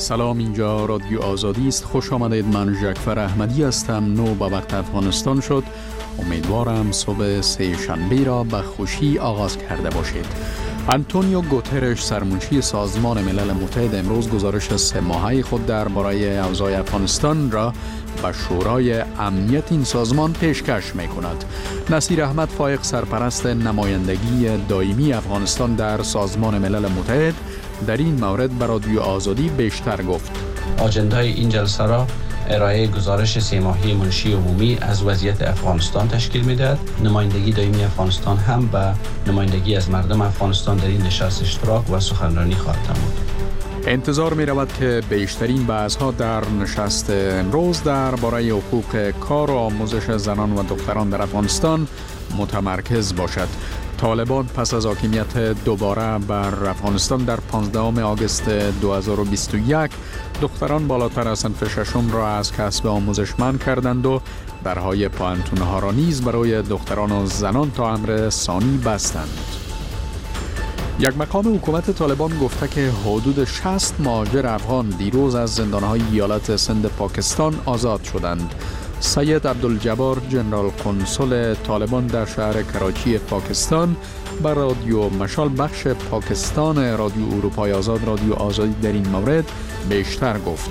سلام، اینجا رادیو آزادی است. خوش آمدید. من جعفر احمدی هستم. نو به وقت افغانستان شد. امیدوارم صبح سه شنبه را به خوشی آغاز کرده باشید. آنتونیو گوترش، سرمنشی سازمان ملل متحد، امروز گزارش 3 ماهه خود درباره اوضاع افغانستان را به شورای امنیت این سازمان پیشکش می کند. نصیر احمد فایق، سرپرست نمایندگی دائمی افغانستان در سازمان ملل متحد، در این مورد به رادیو آزادی بیشتر گفت. آجندای این جلسه را ارائه گزارش 3 ماهه منشی عمومی از وضعیت افغانستان تشکیل می‌دهد. نمایندگی دائمی افغانستان هم به نمایندگی از مردم افغانستان در این نشست اشتراک و سخنرانی خواهد نمود. انتظار می رود که بیشترین بحث‌ها در نشست امروز درباره حقوق کار و آموزش زنان و دختران در افغانستان متمرکز باشد. طالبان پس از حاکمیت دوباره بر افغانستان در 15 آگوست 2021 دختران بالاتر از صنف ششم را از کسب آموزش منع کردند و درهای پانتون‌ها را نیز برای دختران و زنان تا امر ثانی بستند. یک مقام حکومت طالبان گفته که حدود 60 مهاجر افغان دیروز از زندان‌های ایالت سند پاکستان آزاد شدند. سید عبدالجبار، جنرال کنسول طالبان در شهر کراچی پاکستان، بر رادیو مشال بخش پاکستان رادیو اروپای آزاد، رادیو آزادی، در این مورد بیشتر گفت.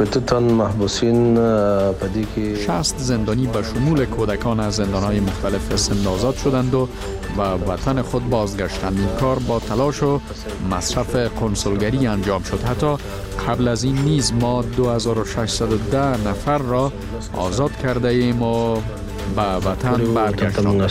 60 زندانی به شمول کودکان از زندان‌های مختلف سند آزاد شدند و به وطن خود بازگشتند. این کار با تلاش و مصرف کنسولگری انجام شد. حتی قبل از این نیز ما 2610 نفر را آزاد کرده ایم و به وطن برگشتند.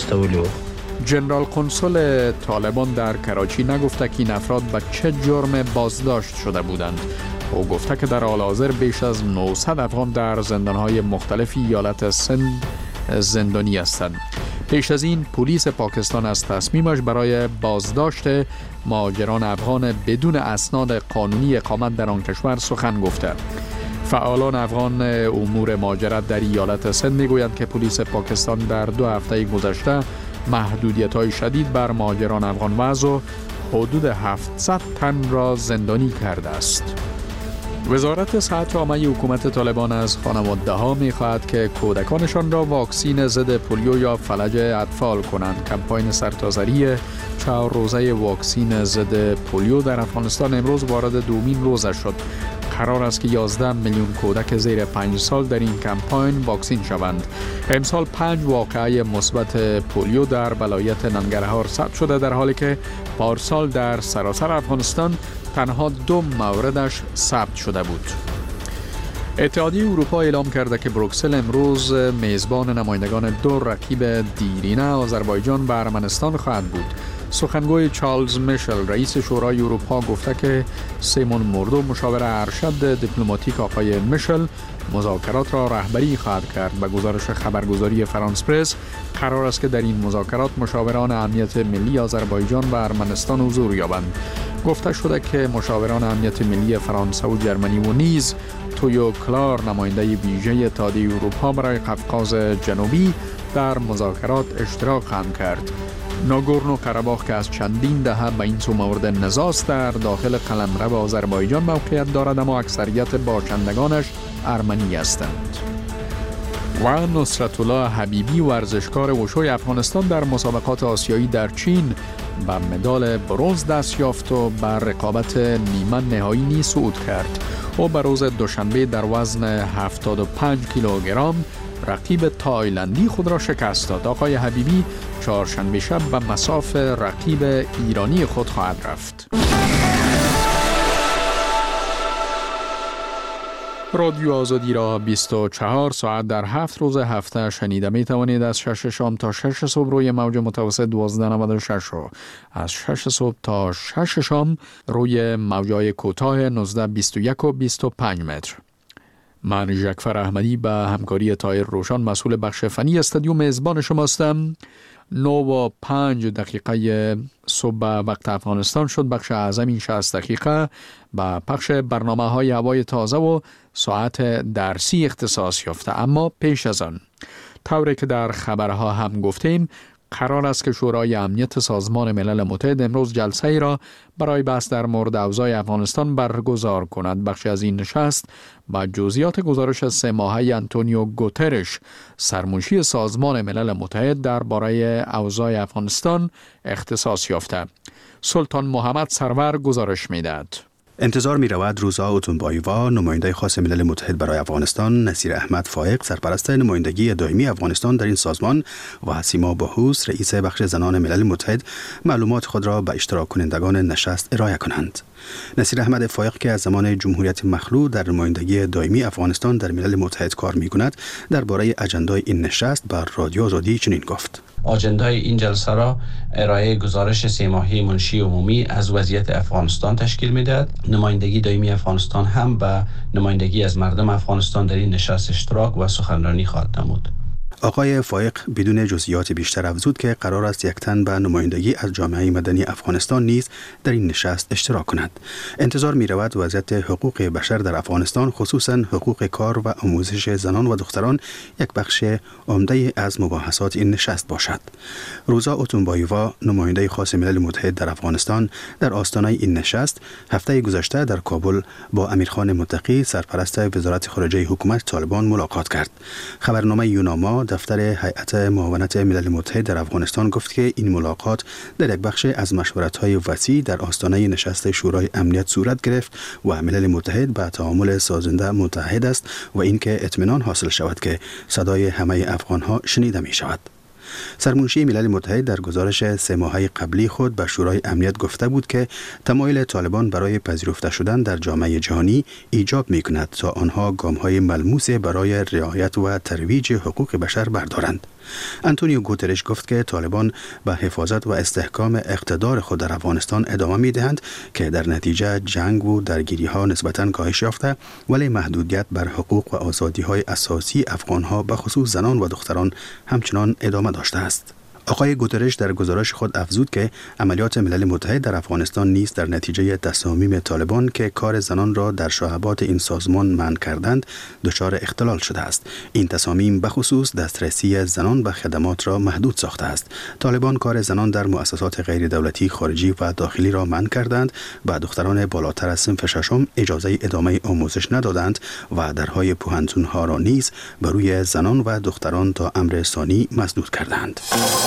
جنرال کنسول طالبان در کراچی نگفته که این افراد به چه جرم بازداشت شده بودند. او گفته که در حال حاضر بیش از 900 افغان در زندان‌های مختلف ایالت سند زندانی هستند. پیش از این پلیس پاکستان از تصمیمش برای بازداشت مهاجران افغان بدون اسناد قانونی اقامت در آن کشور سخن گفته. فعالان افغان امور مهاجرت در ایالت سند میگویند که پلیس پاکستان در 2 هفته گذشته محدودیت‌های شدید بر مهاجران افغان وضع و حدود 700 تن را زندانی کرده است. وزارت صحت عامه حکومت طالبان از خانواده‌ها می‌خواهد که کودکانشان را واکسین ضد پولیو یا فلج اطفال کنند. کمپاین سرتاسری 4 روزه واکسین ضد پولیو در افغانستان امروز وارد دومین روزش شد. قرار است که 11 میلیون کودک زیر 5 سال در این کمپاین واکسین شوند. امسال 5 واقعه مثبت پولیو در ولایت ننگرهار ثبت شده، در حالی که پارسال در سراسر افغانستان تنها 2 موردش ثبت شده بود. اتحادیه اروپا اعلام کرده که بروکسل امروز میزبان نمایندگان 2 رقیب دیرینه آذربایجان و ارمنستان خواهد بود. سخنگوی چارلز میشل، رئیس شورای اروپا، گفته که سیمون موردو، مشاور ارشد دیپلماتیک آقای میشل، مذاکرات را رهبری خواهد کرد. به گزارش خبرگزاری فرانس پرس، قرار است که در این مذاکرات مشاوران امنیت ملی آذربایجان و ارمنستان حضور یابند. گفته شده که مشاوران امنیت ملی فرانسه و جرمنی و نیز تویو کلار، نماینده ویژه اتحادیه اروپا برای قفقاز جنوبی، در مذاکرات اشتراک خواهند کرد. ناگورنو قره‌باغ که از چندین دهه به این سو مورد نزاع است، در داخل قلمرو آذربایجان موقعیت دارد، اما اکثریت باشندگانش ارمنی هستند. و نصرت الله حبیبی، ورزشکار وشوی افغانستان، در مسابقات آسیایی در چین به مدال برنز دست یافت و بر رقابت نیمه نهایی نیز صعود کرد. او به روز دوشنبه در وزن 75 کیلوگرم رقیب تایلندی خود را شکست داد. آقای حبیبی چهارشنبه شب به مصاف رقیب ایرانی خود خواهد رفت. رادیو آزادی را 24 ساعت در 7 روز هفته شنیده می توانید. از 6 شام تا 6 صبح روی موج متوسط 1296 و از 6 صبح تا 6 شام روی موجای کوتاه 1921 و 25 متر. من جعفر احمدی به همکاری طاهر روشن، مسئول بخش فنی استودیو، میزبان شما هستم. 9:05 صبح وقت افغانستان شد. بخش اعظم این 60 دقیقه به پخش برنامه‌های هوای تازه و ساعت درسی اختصاص یافته. اما پیش از آن، طوری که در خبرها هم گفتیم، قرار است که شورای امنیت سازمان ملل متحد امروز جلسه ای را برای بحث در مورد اوضاع افغانستان برگزار کند. بخشی از این نشست با جزئیات گزارش 3 ماهه آنتونیو گوترش، سرمنشی سازمان ملل متحد درباره اوضاع افغانستان اختصاص یافته. سلطان محمد سرور گزارش می‌دهد. انتظار می رود روزا اوتونباییوا، نماینده خاص ملل متحد برای افغانستان، نصیر احمد فائق، سرپرست نمایندگی دائمی افغانستان در این سازمان و حسیما باهوس، رئیس بخش زنان ملل متحد، معلومات خود را به اشتراک کنندگان نشست ارائه کنند. نصیر احمد فائق که از زمان جمهوریت مخلوع در نمایندگی دائمی افغانستان در ملل متحد کار می کند، درباره اجندای این نشست بر رادیو آزادی چنین گفت: آجندای این جلسه را ارائه گزارش 3 ماهه منشی عمومی از وضعیت افغانستان تشکیل می‌دهد. نمایندگی دائمی افغانستان هم به نمایندگی از مردم افغانستان در این نشست اشتراک و سخنرانی خواهد نمود. آقای فائق بدون جزئیات بیشتر افزود که قرار است یک تن به نمایندگی از جامعه مدنی افغانستان نیز در این نشست اشتراک کند. انتظار می رود وضعیت حقوق بشر در افغانستان، خصوصا حقوق کار و آموزش زنان و دختران، یک بخش عمده از مباحثات این نشست باشد. روزا اوتونباییوا، نماینده خاص ملل متحد در افغانستان، در آستانه این نشست هفته گذشته در کابل با امیرخان متقی، سرپرست وزارت خارجه حکومت طالبان ملاقات کرد. خبرنامه یوناما دفتر هیئت معاونت ملل متحد در افغانستان گفت که این ملاقات در یک بخش از مشورت‌های وسیع در آستانه نشست شورای امنیت صورت گرفت و ملل متحد به تعامل سازنده متحد است و اینکه اطمینان حاصل شود که صدای همه افغان‌ها شنیده می شود. سرمنشی ملل متحد در گزارش 3 ماهه قبلی خود به شورای امنیت گفته بود که تمایل طالبان برای پذیرفته شدن در جامعه جهانی ایجاب می کند تا آنها گام‌های ملموس برای رعایت و ترویج حقوق بشر بردارند. آنتونیو گوترش گفت که طالبان به حفاظت و استحکام اقتدار خود در افغانستان ادامه می دهند که در نتیجه جنگ و درگیری ها نسبتاً کاهش یافته، ولی محدودیت بر حقوق و آزادی های اساسی افغان ها به خصوص زنان و دختران همچنان ادامه داشته است. آقای گوترش در گزارش خود افزود که عملیات ملل متحد در افغانستان نیز در نتیجه تصامیم طالبان که کار زنان را در شعبات این سازمان منع کردند دچار اختلال شده است. این تصامیم به خصوص دسترسی زنان به خدمات را محدود ساخته است. طالبان کار زنان در مؤسسات غیر دولتی خارجی و داخلی را منع کردند و دختران بالاتر از صنف ششم اجازه ادامه آموزش ندادند و درهای پوهنتون‌ها را نیز بر روی زنان و دختران تا امر ثانی مسدود کردند.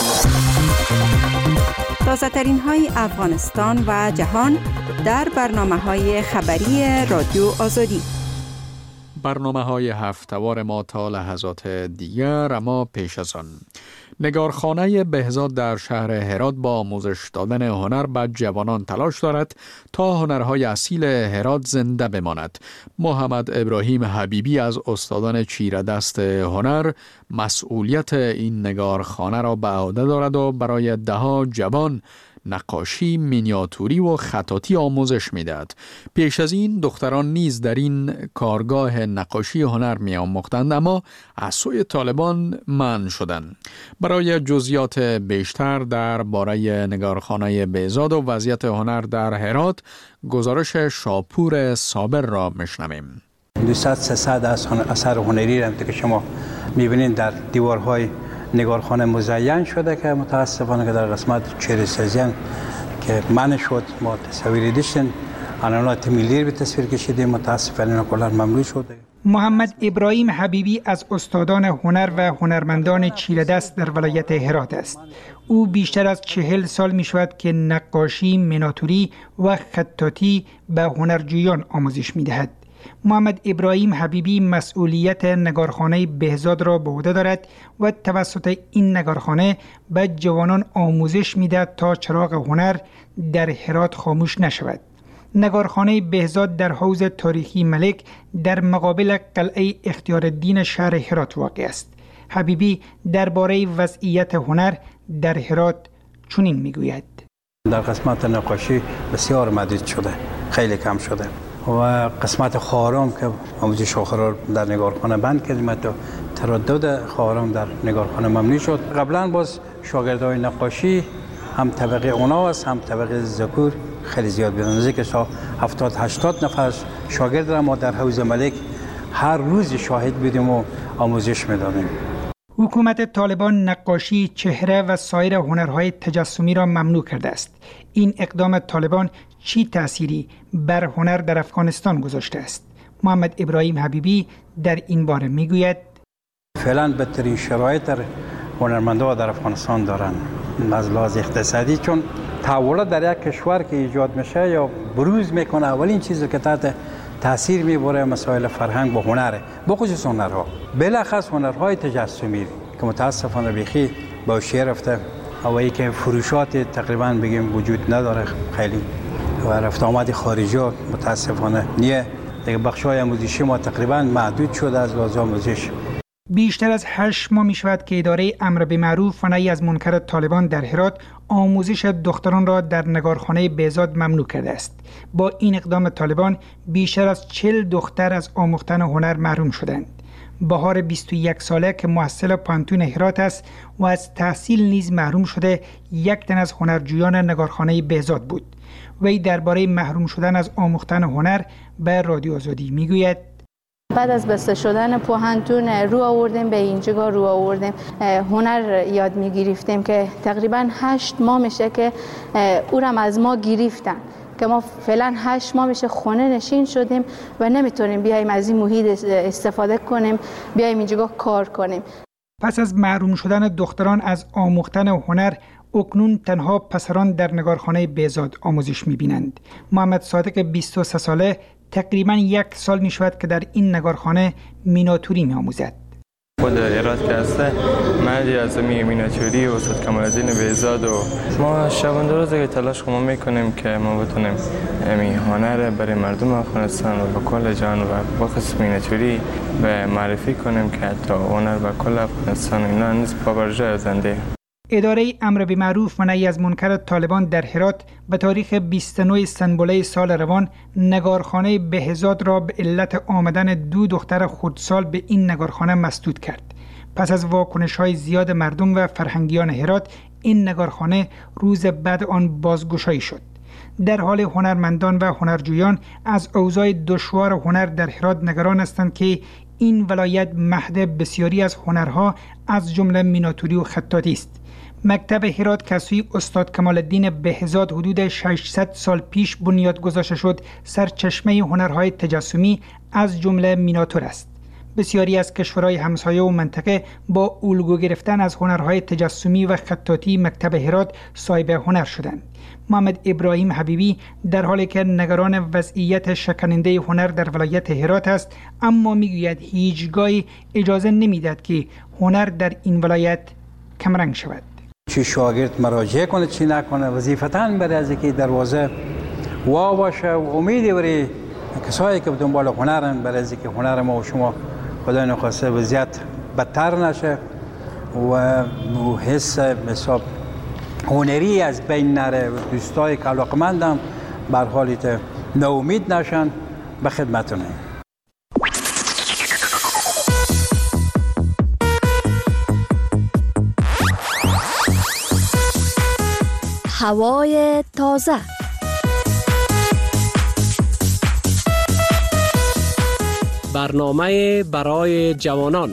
تازه‌ترین های افغانستان و جهان در برنامه‌های خبری رادیو آزادی. برنامه‌های هفته‌وار ما تا لحظات دیگر، اما پیش از آن نگارخانه بهزاد در شهر هرات با آموزش دادن هنر به جوانان تلاش دارد تا هنرهای اصیل هرات زنده بماند. محمد ابراهیم حبیبی از استادان چیره‌دست هنر مسئولیت این نگارخانه را به عهده دارد و برای ده‌ها جوان نقاشی، مینیاتوری و خطاطی آموزش می‌دهد. پیش از این دختران نیز در این کارگاه نقاشی هنر می‌آموختند، اما از سوی طالبان منع شدند. برای جزئیات بیشتر درباره نگارخانه بهزاد و وضعیت هنر در هرات، گزارش شاپور صابر را میشنویم. 200-300 اثر هنری را که شما می‌بینید در دیوارهای نگارخانه مزین شده که متاسفانه که در قسمت چهره‌سازی که منع شد، ما تصاویری داشتیم، عناوین ملی به تصویر کشیدیم، متاسفانه کلا ممنوع شده. محمد ابراهیم حبیبی از استادان هنر و هنرمندان چیره‌دست در ولایت هرات است. او بیشتر از 40 سال می شود که نقاشی، مینیاتوری و خطاطی به هنرجویان آموزش می دهد. محمد ابراهیم حبیبی مسئولیت نگارخانه بهزاد را به عهده دارد و توسط این نگارخانه به جوانان آموزش می‌دهد تا چراغ هنر در هرات خاموش نشود. نگارخانه بهزاد در حوض تاریخی ملک در مقابل قلعه اختیارالدین شهر هرات واقع است. حبیبی درباره وضعیت هنر در هرات چنین می‌گوید: در قسمت نقاشی بسیار محدود شده، خیلی کم شده. و قسمت خواهرام که آموزش آخر در نگارخانه بند کردیم، تا تردد خواهرام در نگارخانه ممنوع شد. قبلا باز شاگردای نقاشی هم طبقه اونا است هم طبقه ذکور خیلی زیاد بودن، نزدیک 70-80 نفر شاگرد را ما در حوض ملک هر روز شاهد بودیم و آموزش میدادیم. حکومت طالبان نقاشی چهره و سایر هنرهای تجسمی را ممنوع کرده است. این اقدام طالبان چی تأثیری بر هنر در افغانستان گذاشته است؟ محمد ابراهیم حبیبی در این باره میگوید فعلا بهترین شرایط هنرمندان در افغانستان دارن از لحاظ اقتصادی، چون تحولات در یک کشور که ایجاد میشه یا بروز میکنه، اولین چیزی که تحت تاثیر میبره مسائل فرهنگ و هنره، بخصوص هنرها، بلخص هنرهای تجسمی که متاسفانه بیخی با شیر رفته و ای که فروشات تقریبا بگیم وجود نداره خیلی و رفت آمد خارجی متاسفانه نیه دیگه. بخشای آموزشی ما تقریبا محدود شده از لحاظ آموزش. بیشتر از 8 ماه می شود که اداره امر به معروف و نهی از منکر طالبان در هرات آموزش دختران را در نگارخانه بهزاد ممنوع کرده است. با این اقدام طالبان بیشتر از 40 دختر از آموختن هنر محروم شدند. بهار 21 ساله که محصل پانتون هرات است و از تحصیل نیز محروم شده، یک تن از هنرجویان نگارخانه بهزاد بود. وی درباره محروم شدن از آموختن هنر به رادیو آزادی میگوید بعد از بسته شدن پوهنتون رو آوردیم به اینجا رو آوردیم هنر یاد میگرفتیم که تقریبا 8 ماه میشه که او را از ما گرفتن که ما فعلا 8 ماه میشه خونه نشین شدیم و نمیتونیم بیایم از این محیط استفاده کنیم، بیایم اینجا کار کنیم. پس از محروم شدن دختران از آموختن هنر، اکنون تنها پسران در نگارخانه بهزاد آموزش میبینند. محمد صادق 23 ساله تقریبا 1 سال می شود که در این نگارخانه میناتوری می آموزد. خود هرات که هسته مردی از میناتوری و استاد کمال الدین بهزاد و ما شبانه روز که تلاش ما میکنیم که ما بتونیم هنر برای مردم افغانستان و به کل جهان و بخصوص میناتوری به معرفی کنیم که تا هنر به کل افغانستان اینا نیز پابرجای زنده. اداره امر به معروف و نهی از منکر طالبان در هرات به تاریخ 29 سنبله سال روان نگارخانه بهزاد را به علت آمدن 2 دختر خردسال به این نگارخانه مسدود کرد. پس از واکنش‌های زیاد مردم و فرهنگیان هرات، این نگارخانه روز بعد آن بازگشایی شد. در حال هنرمندان و هنرجویان از اوضاع دشوار هنر در هرات نگران هستند که این ولایت مهد بسیاری از هنرها از جمله میناتوری و خطاطی است. مکتب هرات که سوی استاد کمال الدین بهزاد حدود 600 سال پیش بنیاد گذاشته شد، سرچشمه هنرهای تجسمی از جمله میناتور است. بسیاری از کشورهای همسایه و منطقه با الگو گرفتن از هنرهای تجسمی و خطاطی مکتب هرات صاحب هنر شدند. محمد ابراهیم حبیبی در حالی که نگران وضعیت شکننده هنر در ولایت هرات است، اما میگوید هیچگاهی اجازه نمیدهد که هنر در این ولایت کمرنگ شود. چی شاگرد مراجعه کنه چی نکنه، وظیفتاً برای از اینکه دروازه وا باشه و امیدی برای کسایی که دنبال هنرن، برای از اینکه هنر ما و شما خدای نخواسته وضعیت بدتر نشه و حس حساب هنری از بین نره، دوستای که علاقمندم بر حالیت ناامید نشن. به خدمتونه. هوای تازه. برنامه برای جوانان.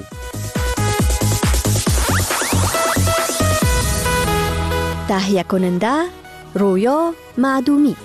تهیه کننده رویا معدومی.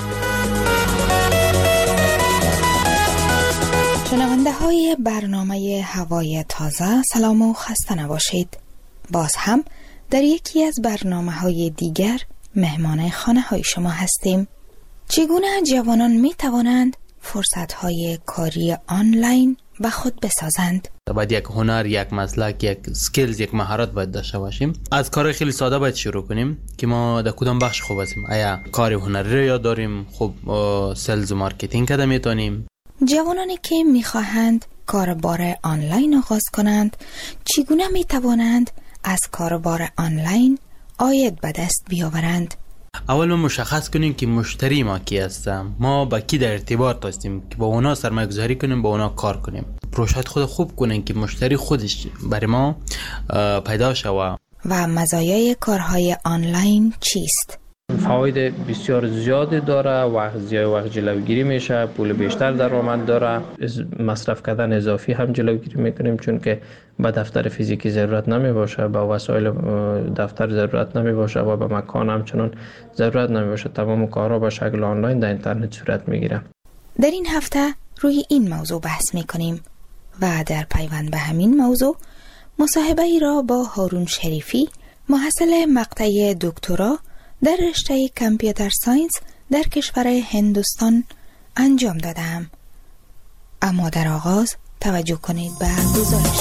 شنونده های برنامه هوای تازه، سلام و خسته نباشید. باز هم در یکی از برنامه های دیگر مهمان خانه های شما هستیم. چگونه جوانان می توانند فرصت های کاری آنلاین به خود بسازند؟ باید یک هنر، یک مسلک، یک سکیلز، یک مهارت باید داشته باشیم. از کار خیلی ساده باید شروع کنیم که ما در کدام بخش خوب هستیم. آیا کار هنری رو یاد داریم؟ خب سلز و مارکتینگ کده میتونیم. جوانانی که میخواهند کاربار آنلاین آغاز کنند، چگونه می توانند از کاربار آنلاین عاید به دست بیاورند؟ اول ما مشخص کنیم که مشتری ما کی هستیم، ما با کی در ارتباط هستیم که با اونا سرمایه گذاری کنیم، با اونا کار کنیم. پروژه خود خوب کنیم که مشتری خودش برای ما پیدا شود. و مزایای کارهای آنلاین چیست؟ فواید بسیار زیادی داره، وقت جلوگیری میشه، پول بیشتر درآمد داره، مصرف کردن اضافی هم جلوگیری میکنیم چون که به دفتر فیزیکی ضرورت نمی باشه، به وسایل دفتر ضرورت نمی باشه و به مکان همچنان ضرورت نمی باشه. تمام کارها به شکل آنلاین در اینترنت صورت میگیره. در این هفته روی این موضوع بحث میکنیم و در پیوند به همین موضوع مصاحبه ای را با هارون شریفی، محصل مقطع دکترا در رشته کامپیوتر ساینس در کشور هندوستان انجام دادم. اما در آغاز توجه کنید به گزارش.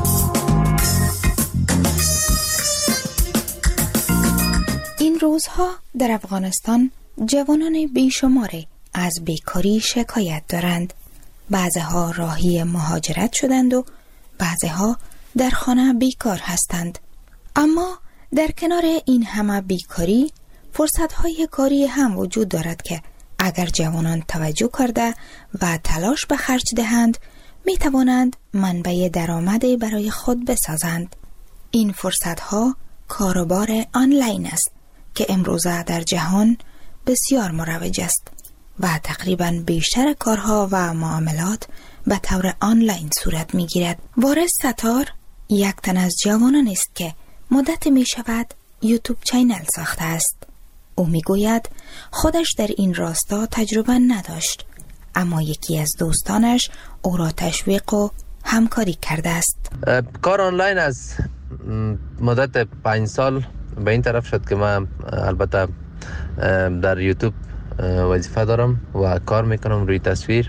این روزها در افغانستان جوانان بیشماری از بیکاری شکایت دارند. بعضها راهی مهاجرت شدند و بعضها در خانه بیکار هستند. اما در کنار این همه بیکاری فرصت‌های کاری هم وجود دارد که اگر جوانان توجه کرده و تلاش به خرج دهند می توانند منبع درآمدی برای خود بسازند. این فرصت‌ها کاروبار آنلاین است که امروزه در جهان بسیار مروج است و تقریباً بیشتر کارها و معاملات به طور آنلاین صورت می گیرد. وارث ستار یک تن از جوانان است که مدت می شود یوتیوب چینل ساخته است. او می گوید خودش در این راستا تجربه نداشت، اما یکی از دوستانش او را تشویق و همکاری کرده است. کار آنلاین از مدت 5 سال به این طرف شد که من البته در یوتیوب وظیفه دارم و کار میکنم روی تصویر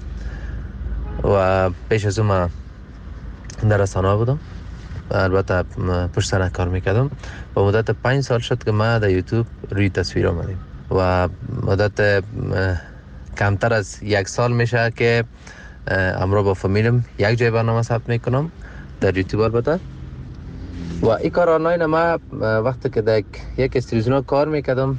و پیش از اون من در رسانه بودم، البته پشت صحنه کار میکردم. و مدت 5 سال شد که من در یوتیوب روی تصویر آمدیم و مدت کمتر از 1 سال میشه که امروز با فامیلم یک جای برنامه ثبت میکنم در یوتیوب. البته و این کار آنلاین ما وقتی که در یک استودیو کار میکردم،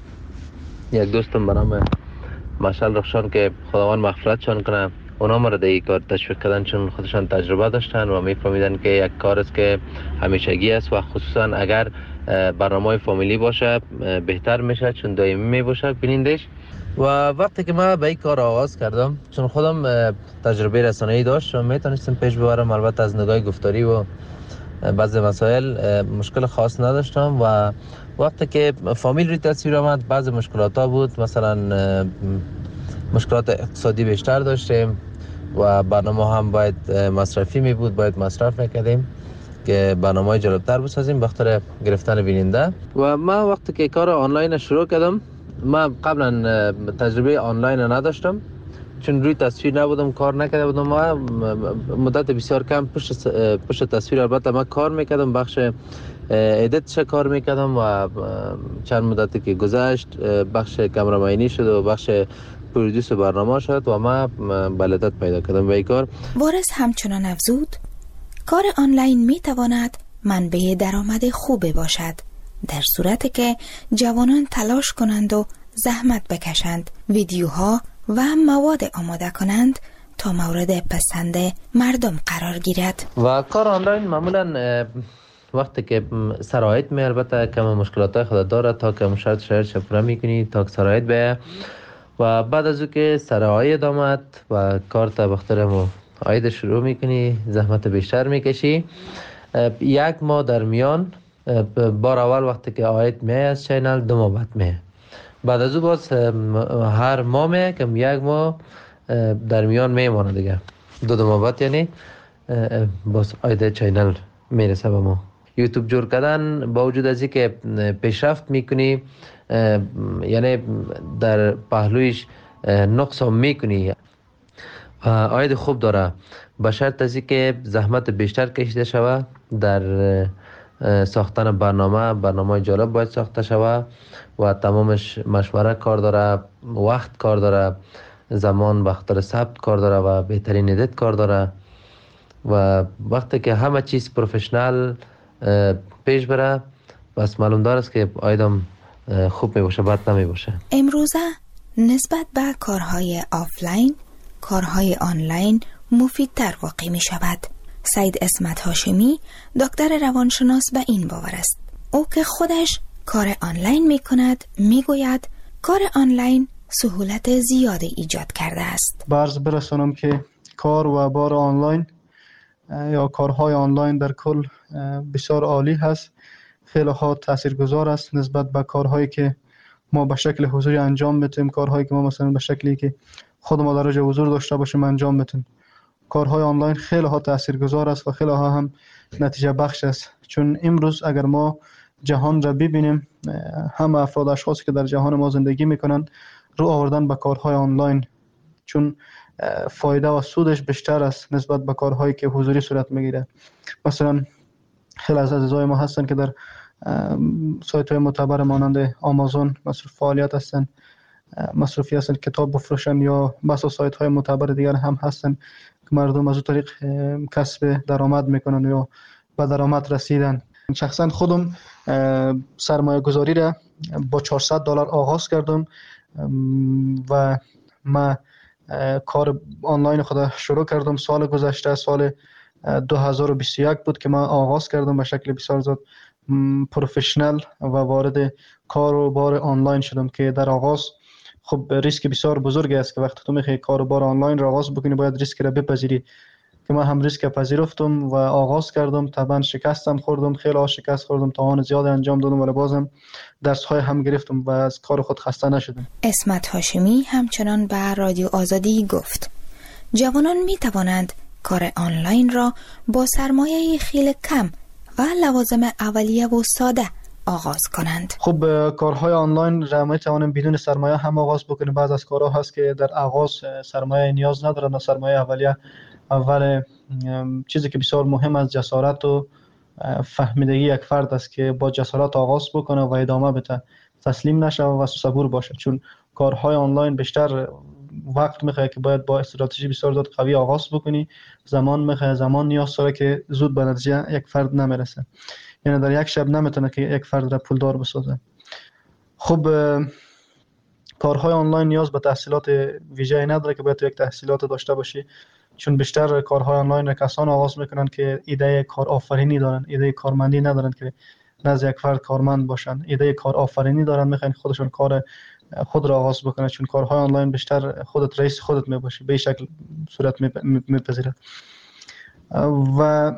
یک دوستم به نام مشعل رخشان که خداوند مغفرتشان کنه، اونا ما را در این کار تشویق کردن چون خودشان تجربه داشتن و میفهمیدن که یک کار است که همیشگی است و خصوصا اگر برنامه فامیلی باشه بهتر میشه چون دائمی میباشه بینندش. و وقتی که من به این کار آغاز کردم چون خودم تجربه رسانه‌ای داشت و میتونستم پیش ببرم، البته از نگاه گفتاری و بعضی مسائل مشکل خاص نداشتم. و وقتی که فامیل روی تصویر آمد بعضی مشکلات ها بود، مثلا مشکلات اقتصادی بیشتر داشتیم و برنامه هم باید مصرفی می بود، باید مصرف میکردیم که برنامه جالبتر بسازیم بخاطر گرفتن بیننده. و من وقتی که کار آنلاین شروع کردم، من قبلا تجربه آنلاین نداشتم چون روی تصویر نبودم، کار نکرده بودم. ما مدت بسیار کم پشت تصویر البته من کار میکردم، بخش ادیتش کار میکردم و چند مدتی که گذشت بخش کامرامانی شد و بخش پرودوس برنامه شد و ما بلدت پیدا کردم به این کار. وارث همچنان افزود کار آنلاین میتواند منبع درآمد خوبی باشد در صورتی که جوانان تلاش کنند و زحمت بکشند، ویدیوها و مواد آماده کنند تا مورد پسند مردم قرار گیرد. و کار آنلاین معمولا وقتی که سرایت می البته کم مشکلات خود داره تا که شرایط شفره میکنی تا که سرایت بیه و بعد از او که سرایت آمد و کار تا بخترم آید شروع میکنی، زحمت بیشتر میکشی. 1 ماه در میان بار اول وقتی که آید می از چینل 2 ماه بعد می، بعد از او باز هر ماه می کم 1 ماه در میان میمانه دیگه، 2 ماه بعد یعنی باز آید چینل میرسه به ما. یوتیوب جور کردن با وجود از اینکه پیشرفت میکنی، یعنی در پهلویش نقص هم میکنی، آید خوب داره به شرط از اینکه زحمت بیشتر کشیده شود در ساختن برنامه جالب باید ساخته شود و تمامش مشوره کار داره، وقت کار داره، زمان بخاطر ثبت کار داره و بهترین ادیت کار داره. و وقتی که همه چیز پروفشنال پیش بره بس معلوم داره است که آیدم خوب می باشه، بد نمی باشه. امروزه نسبت به کارهای آفلاین، کارهای آنلاین مفیدتر واقع می شود. سید اسمت هاشمی دکتر روانشناس به این باور است. او که خودش کار آنلاین می کند می گوید کار آنلاین سهولت زیادی ایجاد کرده است. برز برسانم که کار و بار آنلاین یا کارهای آنلاین در کل بسیار عالی هست. خیلی ها تاثیرگذار است نسبت به کارهایی که ما به شکل حضوری انجام میتیم، کارهایی که ما مثلا به شکلی که خود ما در جای حضور داشته باشیم انجام میتیم. کارهای آنلاین خیلی ها تاثیرگذار است و خیلی ها هم نتیجه بخش است، چون امروز اگر ما جهان را ببینیم، همه افراد اشخاصی که در جهان ما زندگی میکنن رو آوردن به کارهای آنلاین، چون فایده و سودش بیشتر است نسبت به کارهایی که حضوری صورت میگیره. مثلا خیلی از عزیزای ما هستن که در سایت های معتبر مانند آمازون مصروف فعالیت هستن، مصروفی هستن کتاب بفروشن، یا بسا سایت های معتبر دیگر هم هستن که مردم از اون طریق کسب درآمد میکنن یا به درآمد رسیدن. شخصا خودم سرمایه گذاری را با $400 آغاز کردم و من کار آنلاین خود شروع کردم سال گذشته، سال 2021 بود که من آغاز کردم به شکل بسیار زیاد پروفشنال و وارد کار و بار آنلاین شدم که در آغاز خب ریسک بسیار بزرگی است که وقتی تو میخوای کار و بار آنلاین را آغاز بکنی باید ریسک را بپذیری، که من هم ریسک پذیرفتم و آغاز کردم. طبعا شکستم خوردم، خیلی شکست خوردم، توان زیاد انجام دادم ولی بازم درس های هم گرفتم و از کار خود خسته نشدم. اسمت هاشمی همچنان به رادیو آزادی گفت جوانان می توانند کار آنلاین را با سرمایه خیلی کم و لوازم اولیه و ساده آغاز کنند. خب کارهای آنلاین را می توانیم بدون سرمایه هم آغاز بکنیم. بعض از کارها هست که در آغاز سرمایه نیاز ندارند، سرمایه اولیه. اول چیزی که بسیار مهم است جسارت و فهمیدگی یک فرد است که با جسارت آغاز بکنه و ادامه بده، تسلیم نشه و صبور باشه، چون کارهای آنلاین بیشتر وقت میخواد که باید با استراتژی بسیار زیاد قوی آغاز بکنی، زمان میخواد، زمان نیاز داره که زود به نتیجه یک فرد نمیرسه، یعنی در یک شب نمیتونه که یک فرد را پولدار بسازه. خب کارهای آنلاین نیاز به تحصیلات ویژه‌ای نداره که باید یک تحصیلات داشته باشی، چون بیشتر کارهای آنلاین را کسان آغاز میکنن که ایده کار آفرینی دارن، ایده کارمندی ندارن که نزد یک فرد کارمند باشن، ایده کار آفرینی دارن، میخواین خودشون کار خود را آغاز بکنن، چون کارهای آنلاین بیشتر خودت رئیس خودت میباشی، به شکل صورت میپذیره. و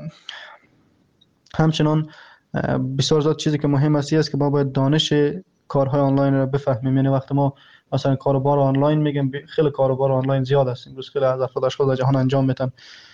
همچنان بسیار زیاد چیزی که مهم است که ما باید دانش کارهای آنلاین را بفهمیم. یعنی وقتی ما مثلا کاروبار آنلاین میگم، خیلی کاروبار آنلاین زیاد است امروز، خیلی از افراد در جهان انجام میدن.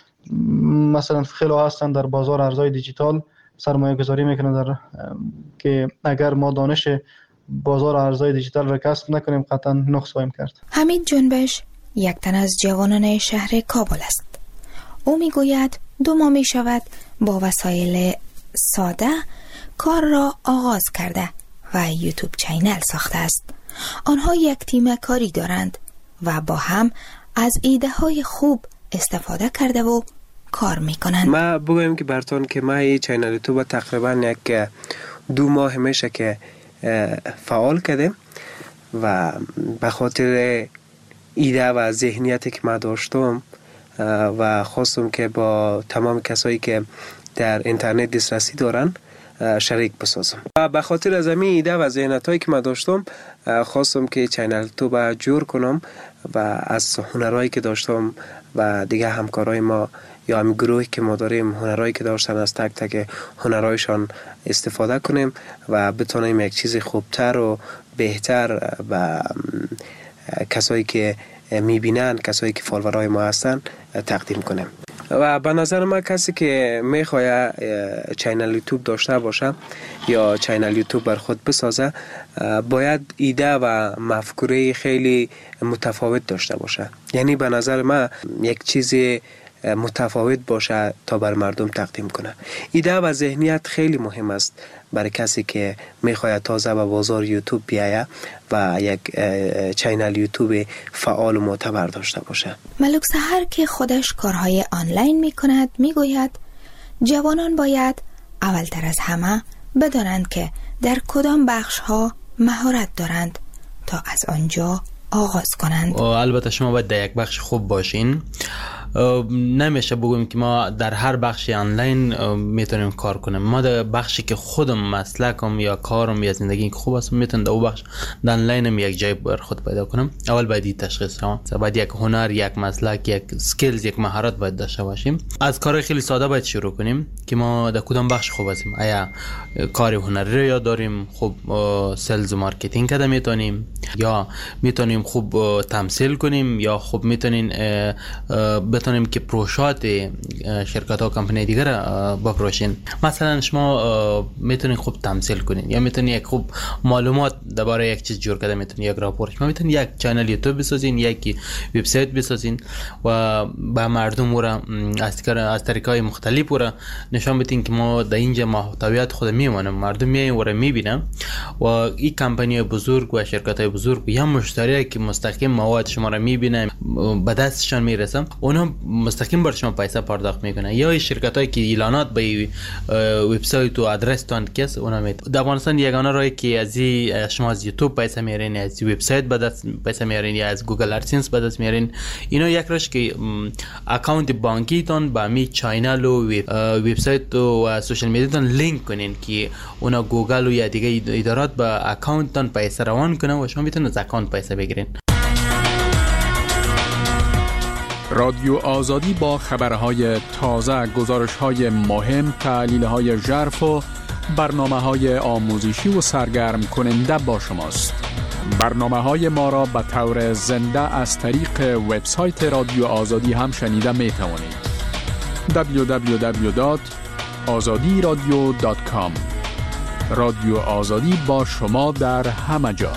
مثلا خیلی هستن در بازار ارزهای دیجیتال سرمایه گذاری میکنن در که اگر ما دانش بازار ارزهای دیجیتال را کسب نکنیم قطعا نقص خواهیم کرد. حمید جنبش یک تن از جوانان شهر کابل است. او میگوید 2 ماه می شود با وسایل ساده کار را آغاز کرده و یوتیوب چینل ساخته است. آنها یک تیم کاری دارند و با هم از ایده های خوب استفاده کرده و کار میکنند. ما بگویم که براتون که ما این چینل یوتیوب تقریبا یک 2 ماه میشه که فعال کردیم و به خاطر ایده و ذهنیتی که ما داشتم و خواستم که با تمام کسایی که در اینترنت دسترسی دارن شریک بسازم و به خاطر از همین ایده و ذهنیتایی که من داشتم خواستم که چینل یوتیوب جور کنم و از هنرهایی که داشتم و دیگه همکارای ما یا هم گروهی که ما داریم هنرهایی که داشتن از تک تک هنرهایشان استفاده کنیم و بتونیم یک چیز خوبتر و بهتر و کسایی که میبینن، کسایی که فالوورای ما هستن تقدیم کنیم. و به نظر من کسی که میخواد چینل یوتیوب داشته باشه یا چینل یوتیوب بر خود بسازه باید ایده و مفکوره خیلی متفاوت داشته باشه. یعنی به نظر من یک چیز متفاوت باشه تا بر مردم تقدیم کنه. ایده و ذهنیت خیلی مهم است برای کسی که میخواد تازه به بازار یوتیوب بیایه و یک چینل یوتیوب فعال و معتبر داشته باشه. ملک سحر که خودش کارهای آنلاین میکند میگوید جوانان باید اولتر از همه بدانند که در کدام بخش ها مهارت دارند تا از آنجا آغاز کنند. و البته شما باید در یک بخش خوب باشین نمیشه بگویم که ما در هر بخش آنلاین میتونیم کار کنیم. ما در بخشی که خودم مسلکم یا کارم یا زندگی که خوب است میتونم در اون بخش در آنلاینم یک جای بر خود پیدا کنم. اول باید تشخیص کنم، بعد یک هنر، یک مسلک، یک اسکیلز، یک مهارت باید داشته باشیم. از کار خیلی ساده باید شروع کنیم که ما در کدام بخش خوب هستیم. آیا کار هنری رو یاد داریم، خوب سلز و مارکتینگ کده میتونیم، یا میتونیم خوب تمثیل کنیم، یا خوب بتونیم که پروشات شرکت ها کمپانی دیگر بپروشین. مثلا شما میتونین خوب تمثیل کنین، یا میتونین یک خوب معلومات درباره یک چیز جور کرده میتونین یک راپورت، شما میتونین یک چنل یوتیوب بسازین، یک وبسایت بسازین و به مردم را از طریقای مختلف را نشان بدین که ما در اینجا محتویات خود میمونیم، مردم میاین و را میبینن و این کمپانی بزرگ و شرکت های بزرگ یا مشتری که مستقیم مواد شما را میبینن به دستشان میرسن، اونا مستقیم بر شما پیسه پرداخت میکنن. یا این شرکت هایی که اعلانات به وبسایت و آدرس تان کس اونا میتونن. در افغانستان یگانه راهی که از شما از یوتیوب پیسه میارین، از وبسایت به دست پیسه میارین، یا از گوگل ادسنس به دست میارین. اینا یک راهش که اکانت بانکی تان با می چینل و وبسایت و سوشال میدیا تان لینک کنین که اونا گوگل و یا دیگه ادارات به اکانت تان پیسه روان کنن و شما میتونید از اکانت پیسه بگیرین. رادیو آزادی با خبرهای تازه، گزارش‌های مهم، تحلیل‌های ژرف و برنامه‌های آموزشی و سرگرم کننده با شماست. برنامه‌های ما را به طور زنده از طریق وبسایت رادیو آزادی هم شنیده می‌توانید. www.azadiradio.com. رادیو آزادی با شما در همه جا.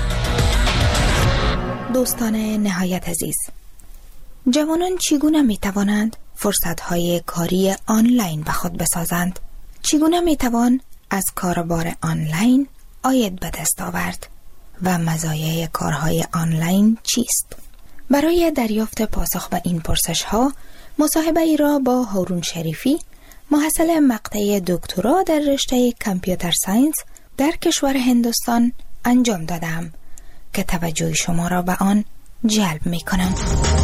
دوستان نهایت عزیز، جوانان چگونه می توانند فرصت‌های کاری آنلاین به خود بسازند؟ چگونه می توان از کاربار آنلاین عاید به دست آورد و مزایای کارهای آنلاین چیست؟ برای دریافت پاسخ به این پرسش‌ها مصاحبه ای را با هارون شریفی، محصل مقطع دکترا در رشته کامپیوتر ساینس در کشور هندوستان انجام دادم که توجه شما را به آن جلب می کنم.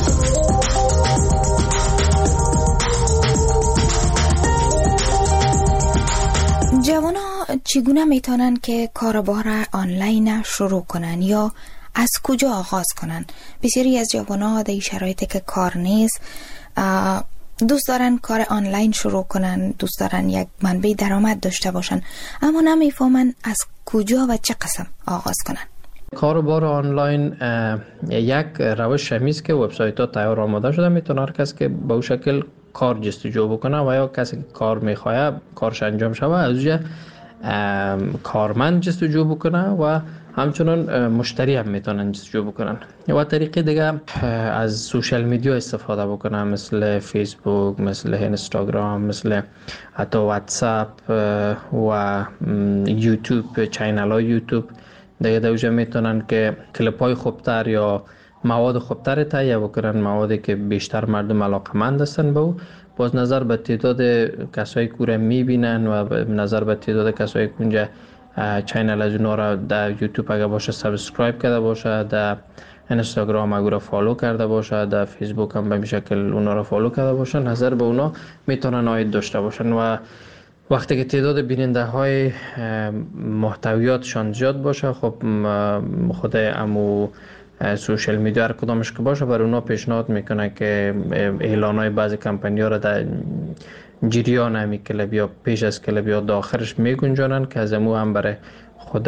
جوانا چگونه میتونن که کاربار آنلاین شروع کنن یا از کجا آغاز کنن؟ بسیاری از جوانا در شرایطی که کار نیست دوست دارن کار آنلاین شروع کنن، دوست دارن یک منبع درآمد داشته باشن، اما نمیفهمن از کجا و چه قسم آغاز کنن. کاربار آنلاین یک روش شمیست که وبسایت‌ها تیار آماده شده، میتونه هر کس که به اون شکل کار جستجو بکنه و یا کسی که کار میخواه کارش انجام شوه از اونجا کارمند جستجو بکنه و همچنان مشتری هم میتونن جستجو بکنن. و طریقه دیگه از سوشال میدیا استفاده بکنن، مثل فیسبوک، مثل اینستاگرام، مثل حتی واتساپ و یوتیوب، چینل های یوتیوب. دیگه دوجه میتونن که کلیپ های خوبتر یا مواد خوبتر تهیه بکنن، موادی که بیشتر مردم علاقمند هستن به او. باز نظر به تعداد کسایی که رو میبینن و نظر به تعداد کسایی که اونجا چینل از اونا را در یوتیوب اگه باشه سابسکرایب کرده باشه، در اینستاگرام اگه را فالو کرده باشه، در فیسبوک هم به این شکل اونا را فالو کرده باشه، نظر به اونا میتونن عاید داشته باشن. و وقتی که تعداد بیننده های محتویاتشان زیاد باشه، خب خود امو سوشال میدیا هر کدامش که باشه بر اونا پیشنهاد میکنه که اعلان های بعضی کمپانی ها را در جریان همی کلب یا پیش از کلب یا داخلش میگنجانن که از امو هم برای خود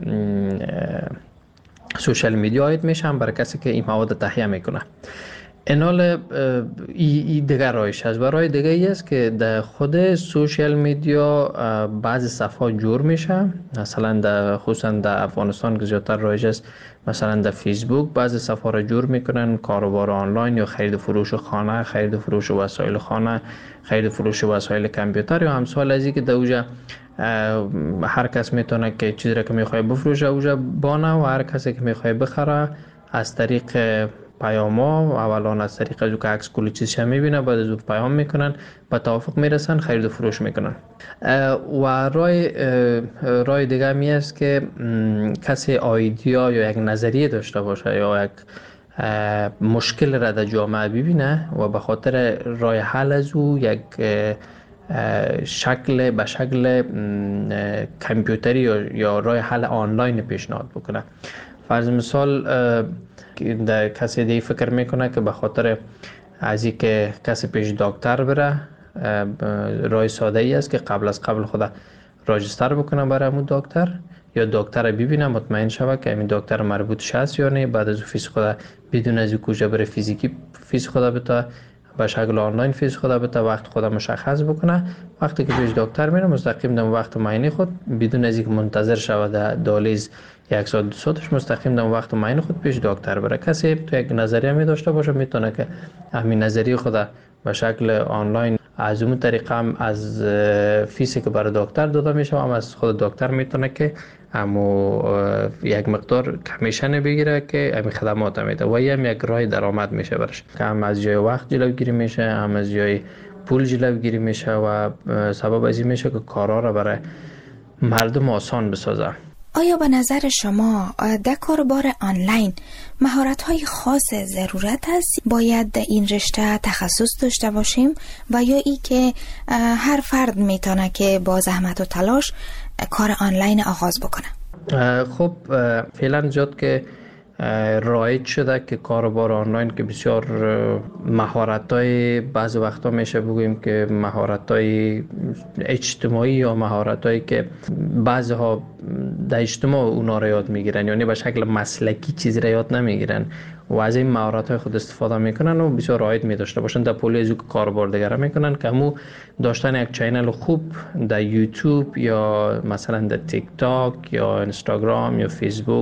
سوشال میدیا عاید میشه، هم برای کسی که این مواد تهیه میکنه. اینال ای دیگر رایش هست. برای دیگه ای است که در خود سوشال میدیا بعضی صفحات جور میشه، مثلا خصوصا در افغانستان که زیادتر رایج است، مثلا در فیسبوک بعضی صفحات را جور میکنن، کاروبار آنلاین یا خرید فروش خانه، خرید فروش وسایل خانه، خرید فروش وسایل کامپیوتر یا همسال از این که در اوجا هر کس میتونه که چیزی را که میخواه بفروشه اوجا بانه و هر کسی که میخواه بخره از طریق پیاما، اولا از طریق از که عکس کلی چیزش میبینه، بعد از اون پیام میکنن، به توافق میرسن، خرید و فروش میکنن. و رای دیگه می است که کسی ایده یا یک نظریه داشته باشه یا یک مشکل را در جامعه ببینه و به خاطر راه حل از او یک شکل کامپیوتری یا راه حل آنلاین پیشنهاد بکنه. فرض مثال کسی دیگه فکر میکنه که به خاطر از این که کسی پیش دکتر بره راه ساده ای است که قبل خود راجستر بکنه برای همون دکتر، یا دکتر ببینه مطمئن شوه که همین دکتر مربوط هست یا نه، بعد از فیس خود بدون از کجا بره فیزیکی فیس خود بده به شکل آنلاین فیس خود بده، وقت خود مشخص بکنه. وقتی که پیش دکتر میره مستقیم در وقت معاینه خود بدون از اینکه منتظر شوه در دهلیز 1 ساعت 2 ساعتش مستقیم در وقت معاینه خود پیش دکتر بره. کسی تو یک نظریه می داشته باشه میتونه که همین نظریه خود به شکل آنلاین از اون طریقه هم از فیسی که برای دکتر داده میشه هم از خود دکتر میتونه که همو یک مقدار کمیشن بگیره که همین خدمات میده و هم یک راه درآمد میشه برش، که هم از جای وقت جلوگیری میشه هم از جای پول جلوگیری میشه و سبب از این میشه که کارا را برای مردم آسان بسازه. آیا به نظر شما در کاربار آنلاین مهارت‌های خاص ضرورت است؟ باید در این رشته تخصص داشته باشیم و یا ای که هر فرد میتونه که با زحمت و تلاش کار آنلاین آغاز بکنه؟ خب فعلا زیاد که رایج شده که کاربار آنلاین که بسیار مهارت‌های بعض وقتا میشه بگوییم که مهارت‌های اجتماعی یا مهارت‌هایی که بعضها در اجتماع اونا را یاد میگیرن، یعنی به شکل مسلکی چیزی را یاد نمیگیرن و از این مهارت‌های خود استفاده میکنن و بسیار رایج می داشته باشن در پولی از کاربار دیگر میکنن که همو داشتن یک چینل خوب در یوتیوب یا مثلا در تیک تاک یا اینستاگرام یا فیسبوک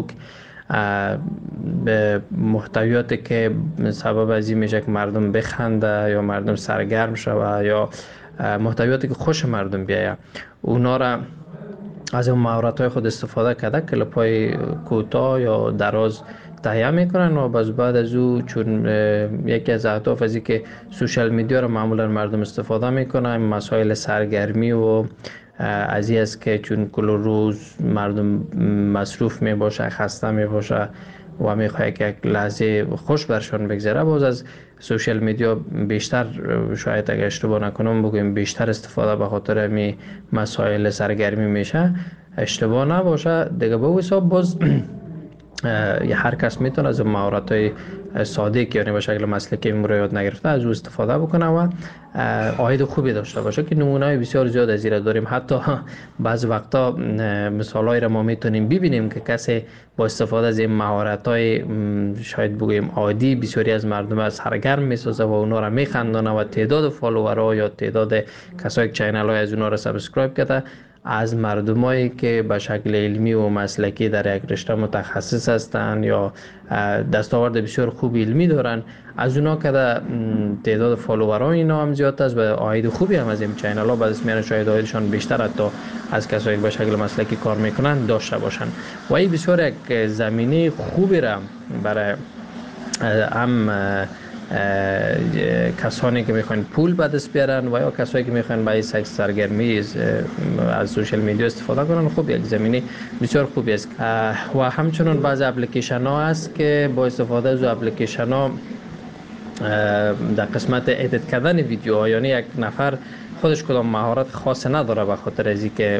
به محتویاتی که سبب از این میشه که مردم بخنده یا مردم سرگرم شوه یا محتویاتی که خوش مردم بیایه، اونا را از اون مهارت‌های خود استفاده کرده کلیپ‌های کوتاه یا دراز تهیه میکنن و بعد از او چون یکی از اهداف از این که سوشال میدیا رو معمولا مردم استفاده میکنن، مسائل سرگرمی و از این است که چون کل روز مردم مصروف می باشه، خسته می باشه و میخواه که یک لحظه خوش برشان بگذره، باز از سوشال میدیا بیشتر، شاید اگه اشتباه نکنم بگویم بیشتر استفاده به خاطر همی مسائل سرگرمی میشه، اشتباه نباشه دیگه. به حساب باز هر کس میتونه از مهارت‌های ساده که یعنی به شکل مسلکی یاد نگرفته از او استفاده بکنه و عاید خوبی داشته باشه، که نمونه‌های بسیار زیاد از این داریم. حتی بعض وقتا مثالایی را ما میتونیم ببینیم که کسی با استفاده از این مهارت‌های شاید بگویم عادی بسیاری از مردم از سرگرم میسازه و اونا را میخندانه و تعداد فالوورها یا تعداد کسایی که چینل‌های از اونا را سابسکرایب کرده از مردمایی که به شکل علمی و مسلکی در یک رشته متخصص هستند یا دستاورد بسیار خوب علمی دارن، از اونا که تعداد فالوورها اینا هم زیاد است و عاید خوبی هم از این چینل ها بعد از میان شاید عایدشان بیشتر حتی از کسایی که به شکل مسلکی کار میکنن داشته باشن و این بسیار یک زمینه خوبی را برای هم کسانی که میخوان پول به دست بیارن و یا کسایی که میخوان برای سرگرمی از سوشال میدیا استفاده کنن، خب یک زمینه بسیار خوبی است. و همچنین بعضی اپلیکیشن ها هست که با استفاده از اپلیکیشن ها در قسمت ادیت کردن ویدیوها، یعنی یک نفر خودش کدام مهارت خاص نداره به خاطر از اینکه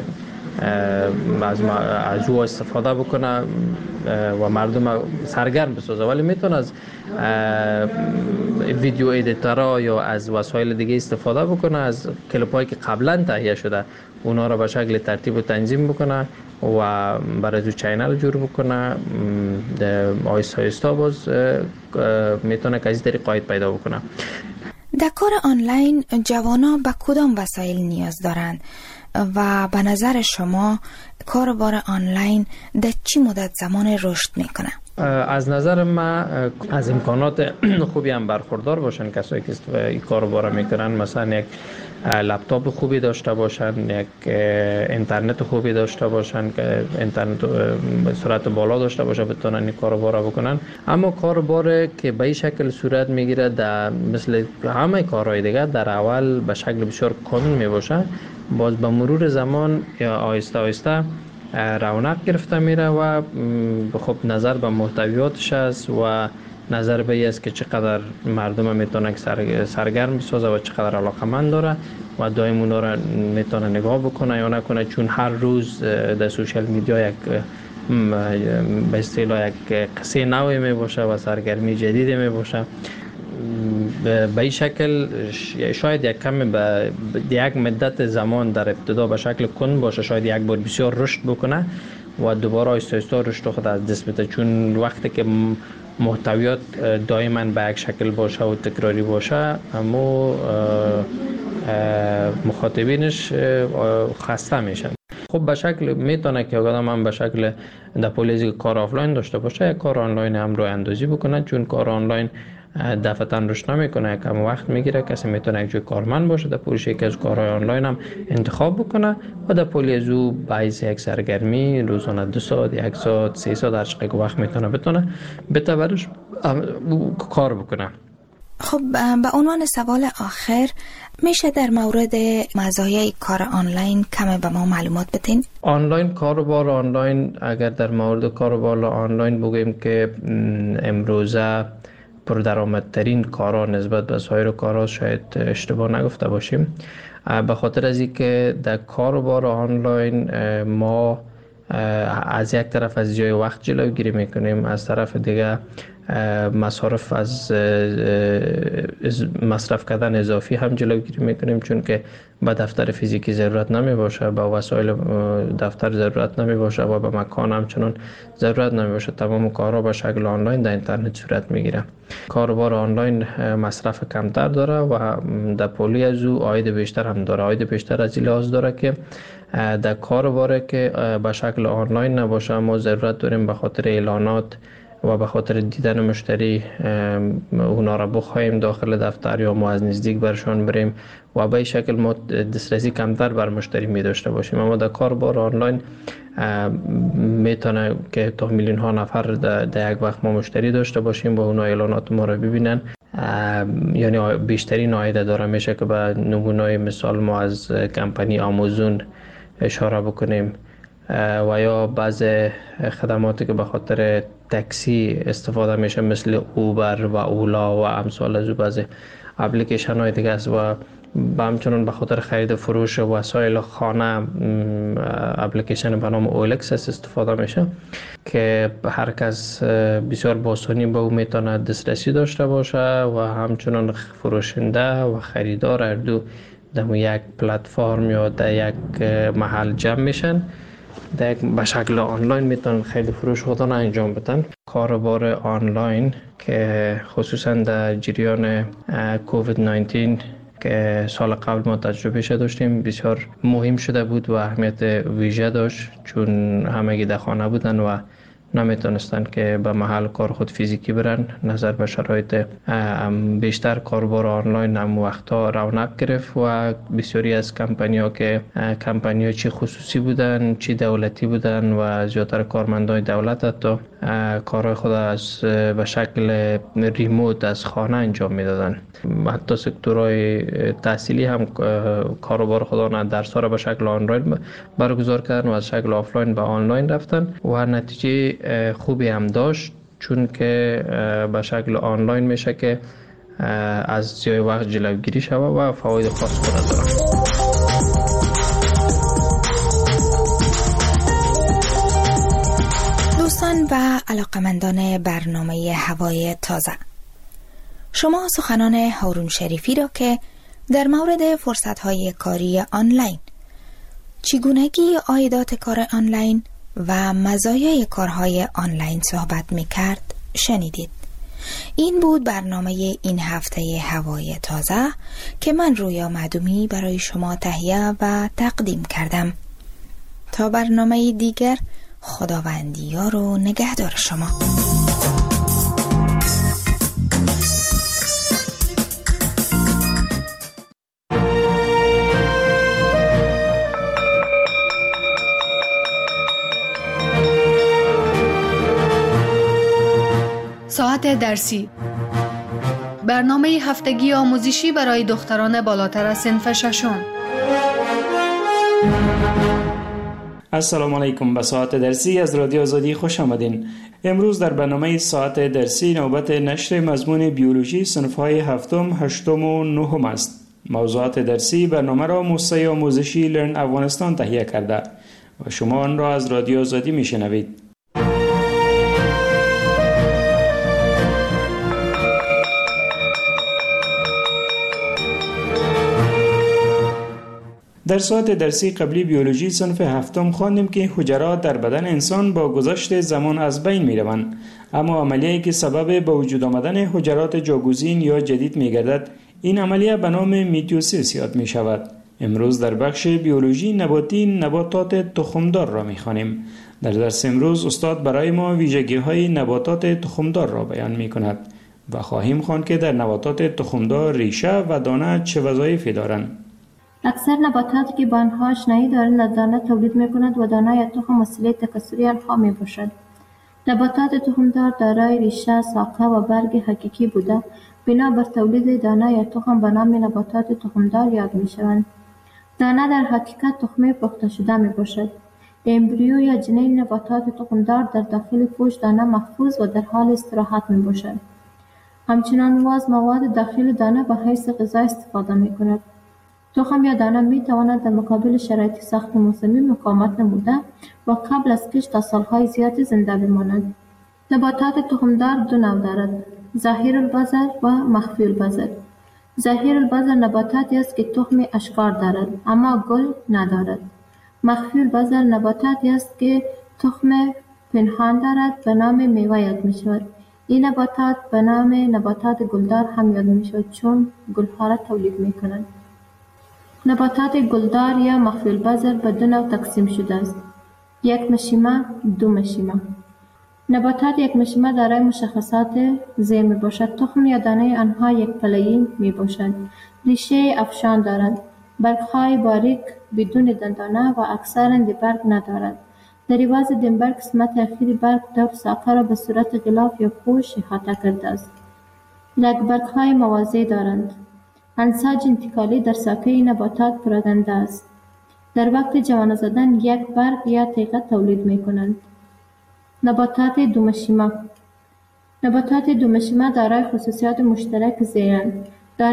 از او استفاده بکنه و مردم سرگرم بسازه، ولی میتونه از ویدیو ادیتورها یا از وسایل دیگه استفاده بکنه، از کلیپ‌هایی که قبلا تهیه شده اونا را به شکل ترتیب و تنظیم بکنه و برای تو چینل جور بکنه. آیستا آیستا باز میتونه که از این طریق عاید پیدا بکنه. در کار آنلاین جوانان به کدام وسایل نیاز دارند و به نظر شما کاربار آنلاین در چی مدت زمان رشد میکنه؟ از نظر من از امکانات خوبی هم برخوردار باشن کسایی که این کاربار میکنن، مثلا یک لپتاپ خوبی داشته باشن، یک اینترنت خوبی داشته باشن که اینترنت به سرعت بالا داشته باشه بتونن این کاربار بکنن. اما کاربار که به این شکل صورت میگیره در مثل همه کارهای دیگه در اول به شکل بسیار کامل میباشه، باز به مرور زمان یا آهسته آهسته رونق گرفته میره و خب نظر به محتویاتش است و نظر به این است که چقدر مردم میتونه سرگرم بسازه و چقدر علاقمند داره و دائم اونا را میتونه نگاه بکنه یا نکنه، چون هر روز در سوشال میدیا یک به اصطلاح یک قصه نوی می باشه و سرگرمی جدیدی می باشه. به این شکل شاید یک کم به یک مدت زمان در ابتدا به شکل کند باشه، شاید یک بار بسیار رشد بکنه و دوباره آهسته آهسته رشد خود از دست بده، چون وقتی که محتویات دائما به یک شکل باشه و تکراری باشه اما مخاطبینش خسته میشن. خب به شکل میتونه که آدم هم به شکل در پولیزی کار آفلاین داشته باشه، یک کار آنلاین هم رو اندازی بکنه، چون کار آنلاین دفعتاً رشد نمیکنه، کم وقت میگیره. کسی میتونه یک جای کارمند باشه در پولش یکی از کارهای آنلاین هم انتخاب بکنه و در پولی از او باعث یک سرگرمی روزانه 2 ساعت 1 ساعت 3 ساعت هر چقدر وقت بتونه بتبرش کار بکنه. خب به عنوان سوال آخر میشه در مورد مزایای کار آنلاین کم به ما معلومات بدین؟ آنلاین کاروبار آنلاین، اگر در مورد کاروبار آنلاین بگیم که امروزه پردرآمدترین کارها نسبت به سایر کارها، شاید اشتباه نگفته باشیم، به خاطر از اینکه در کاروبار آنلاین ما از یک طرف از جای وقت جلوگیری میکنیم، از طرف دیگه مصارف از مصرف کردن اضافی هم جلوگیری میکنیم، چون که به دفتر فیزیکی ضرورت نمی باشه، به وسایل دفتر ضرورت نمی باشه و به مکان همچنان ضرورت نمی باشه. تمام کارها به شکل آنلاین در اینترنت صورت میگیره. کاروبار آنلاین مصرف کمتر داره و در پولی از او عاید بیشتر هم داره. عاید بیشتر از این لحاظ داره که در کاروبار که به شکل آنلاین نباشه ما ضرورت داریم به خاطر اعلانات و به خاطر دیدن مشتری اونا را بخوایم داخل دفتر یا ما از نزدیک برشان بریم و به این شکل ما دسترسی کمتر بر مشتری می داشته باشیم. اما در کاربار آنلاین میتونه که تا میلیون ها نفر در یک وقت ما مشتری داشته باشیم و اونا اعلانات ما را ببینن، یعنی بیشترین عاید داره. میشه که به نمونه مثال ما از کمپانی آمازون اشاره بکنیم و یا بعض خدماتی که به خاطر تاکسی استفاده میشه مثل اوبر و اولا و امثال از بعض اپلیکیشن های دیگه است و همچنان به خاطر خرید فروش وسایل خانه اپلیکیشن به نام اولکس استفاده میشه که هر کس بسیار با آسانی به او میتونه دسترسی داشته باشه و همچنان فروشنده و خریدار هر دو در یک پلتفرم یا در یک محل جمع میشن، به شکل آنلاین میتونن خیلی فروش خودان انجام بدن. کاروبار آنلاین که خصوصا در جریان کووید 19 که سال قبل ما تجربه داشتیم بسیار مهم شده بود و اهمیت ویژه داشت، چون همگی در خانه بودن و نمیتونستن که به محل کار خود فیزیکی برن. نظر به شرایط بیشتر کاربار آنلاین هم وقتا رونق گرفت و بسیاری از کمپانی‌ها که کمپانی‌ها چی خصوصی بودن چی دولتی بودن و زیادتر کارمندان دولت حتی کارهای خود از به شکل ریموت از خانه انجام میدادن. حتی سکتورهای تحصیلی هم کاروبار خودانه درس‌ها را به شکل آنلاین برگزار کردن و از شکل آفلاین به آنلاین رفتن و نتیجه خوبی هم داشت، چون که به شکل آنلاین میشه که از جای وقت جلوگیری شود و فواید خاص خود داره. دوستان و علاقمندان برنامه هوای تازه، شما سخنان هارون شریفی را که در مورد فرصت‌های کاری آنلاین، چگونگی عایدات کار آنلاین و مزایای کارهای آنلاین صحبت می‌کرد شنیدید. این بود برنامه این هفته هوای تازه که من رویا معدومی برای شما تهیه و تقدیم کردم. تا برنامه دیگر، خداوندی یار و نگهدار شما. ساعت درسی، برنامه هفتگی آموزشی برای دختران بالاتر از صنف ششم. السلام علیکم. به ساعت درسی از رادیو آزادی خوش آمدین. امروز در برنامه ساعت درسی نوبت نشر مضمون بیولوژی صنف‌های هفتم، هشتم و نهم است. موضوعات درسی برنامه را موسسه آموزشی لرن افغانستان تهیه کرده و شما آن را از رادیو آزادی میشنوید. در ساعت درسی قبلی بیولوژی صنف هفتم خواندیم که حجرات در بدن انسان با گذشت زمان از بین می روند، اما عملیه‌ای که سبب به وجود آمدن حجرات جاگزین یا جدید می گردد، این عملیه به نام میتوسیس یاد می شود. امروز در بخش بیولوژی نباتی نباتات تخمدار را می خوانیم. در درس امروز استاد برای ما ویژگی‌های نباتات تخمدار را بیان می کند و خواهیم خواند که در نباتات تخمدار ریشه و دانه چه وظایفی دارند. اکثر نباتاتی که با آنها آشنایی دارند از دانه تولید می‌کنند و دانه یا تخم وسیله تکثری آنها میباشد. نباتات تخمدار دارای ریشه، ساقه و برگ حقیقی بوده بنا بر تولید دانه یا تخم به نام نباتات تخمدار یاد می‌شوند. دانه در حقیقت تخمه پخته شده میباشد. امبریو یا جنین نباتات تخمدار در داخل پوست دانه محفوظ و در حال استراحت میباشد. همچنان واز مواد داخل دانه به حیث غذا استفاده می‌کند. تخم یا دانه می تواند در مقابل شرایط سخت موسمی مقاومت نموده و قبل از کشت تا سالهای زیادی زنده بماند. نباتات تخمدار دو نوع دارد: ظاهر البذر و مخفی البذر. ظاهر البذر نباتاتی است که تخم اشکار دارد اما گل ندارد. مخفی البذر نباتاتی است که تخم پنهان دارد به نام میوه یاد می شود. این نباتات به نام نباتات گلدار هم یاد می شود چون گلها را تولید می کنند. نباتات گلدار یا مخفی البذر به دو نوع تقسیم شده است: یک مشیمه، دو مشیمه. نباتات یک مشیمه دارای مشخصات زیر می باشد. تخم یا دانه آنها یک پله‌ای می باشد. ریشه افشان دارند. برگ‌های باریک بدون دندانه و اکثراً برگ ندارد. در عوض دنبر قسمت اخیر برگ دور ساقه را به صورت غلاف یا پوش احاطه کرده است. برگ‌های موازی دارند. انساج انتقالی در ساقه این نباتات پراکنده است. در وقت جوانه زدن یک برگ یا تیغه تولید می کنند. نباتات دومشیمه. نباتات دومشیمه دارای خصوصیات مشترک زیرند.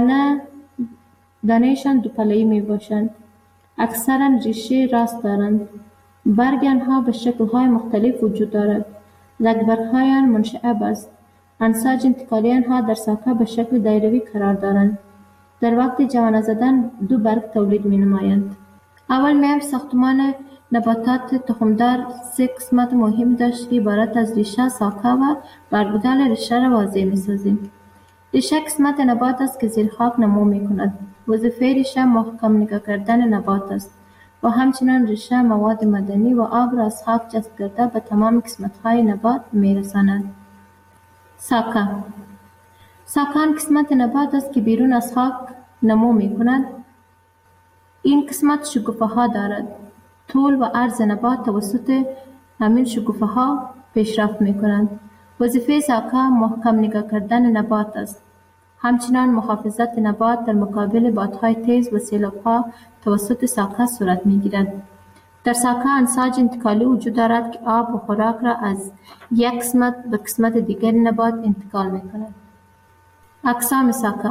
دانه‌شان دو پله‌ای می باشند. اکثراً ریشه راست دارند. برگ آنها به شکل‌های مختلف وجود دارد. برگ‌های آن منشعب است. انساج انتقالی آنها در ساقه به شکل دایروی قرار دارند. در وقت جوانه زدن دو برگ تولید می نمایند. اول می‌ایم ساختمان نباتات تخمدار سه قسمت مهم داشت که عبارت از ریشه، ساقه و برگ بودن ریشه را واضح می سازیم. ریشه قسمت نبات است که زیر خاک نمو می کند. وظیفه ریشه محکم نگاه کردن نبات است و همچنان ریشه مواد معدنی و آب را از خاک جذب کرده به تمام قسمت‌های نبات می رساند. ساقه. ساقه آن قسمت نبات است که بیرون از خاک نمو می کند. این قسمت شکوفه ها دارد. طول و عرض نبات توسط همین شکوفه ها پیشرفت می کنند. وظیفه ساقه محکم نگاه کردن نبات است. همچنان محافظت نبات در مقابل بادهای تیز و سیلاب‌ها توسط ساقه صورت می گیرد. در ساقه انساج انتقالی وجود دارد که آب و خوراک را از یک قسمت به قسمت دیگر نبات انتقال می کند. اقسام ساقه.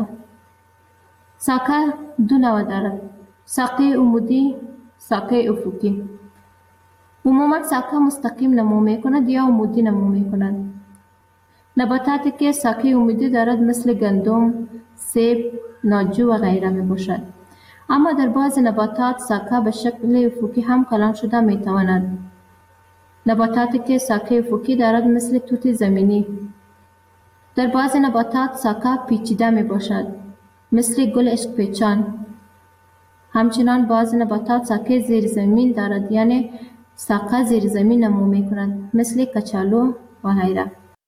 ساقه دو نوع دارد: ساقه عمودی، ساقه افقی. عموما ساقه مستقیم نمو می کند یا عمودی نمو می کند. نباتاتی که ساقه عمودی دارد مثل گندم، سیب، ناجو و غیره می باشد. اما در بعض نباتات ساقه به شکل افقی هم کلان شده می تواند. نباتاتی که ساقه افقی دارد مثل توت زمینی. در بعض نباتات ساقه پیچیده می باشد مثل گل عشق پیچان. همچنان بعض نباتات ساقه زیر زمین دارد یعنی ساقه زیر زمین نمو می کند مثل کچالو و غیره.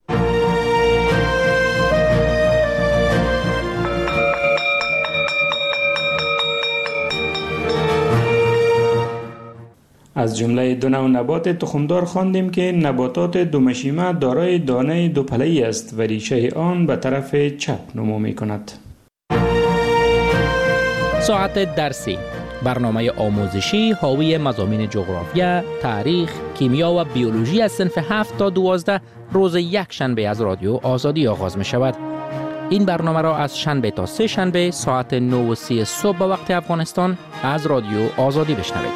از جمله دو نوع نبات تخمدار خواندیم که نباتات دومشیمه دارای دانه دو پله‌ای است و ریشه آن به طرف چپ نمو می کند. ساعت درسی برنامه آموزشی حاوی مضامین جغرافیا، تاریخ، کیمیا و بیولوژی از صنف 7 تا 12 روز یک شنبه از رادیو آزادی آغاز می شود. این برنامه را از شنبه تا سه شنبه ساعت 9:30 صبح به وقت افغانستان از رادیو آزادی بشنوید.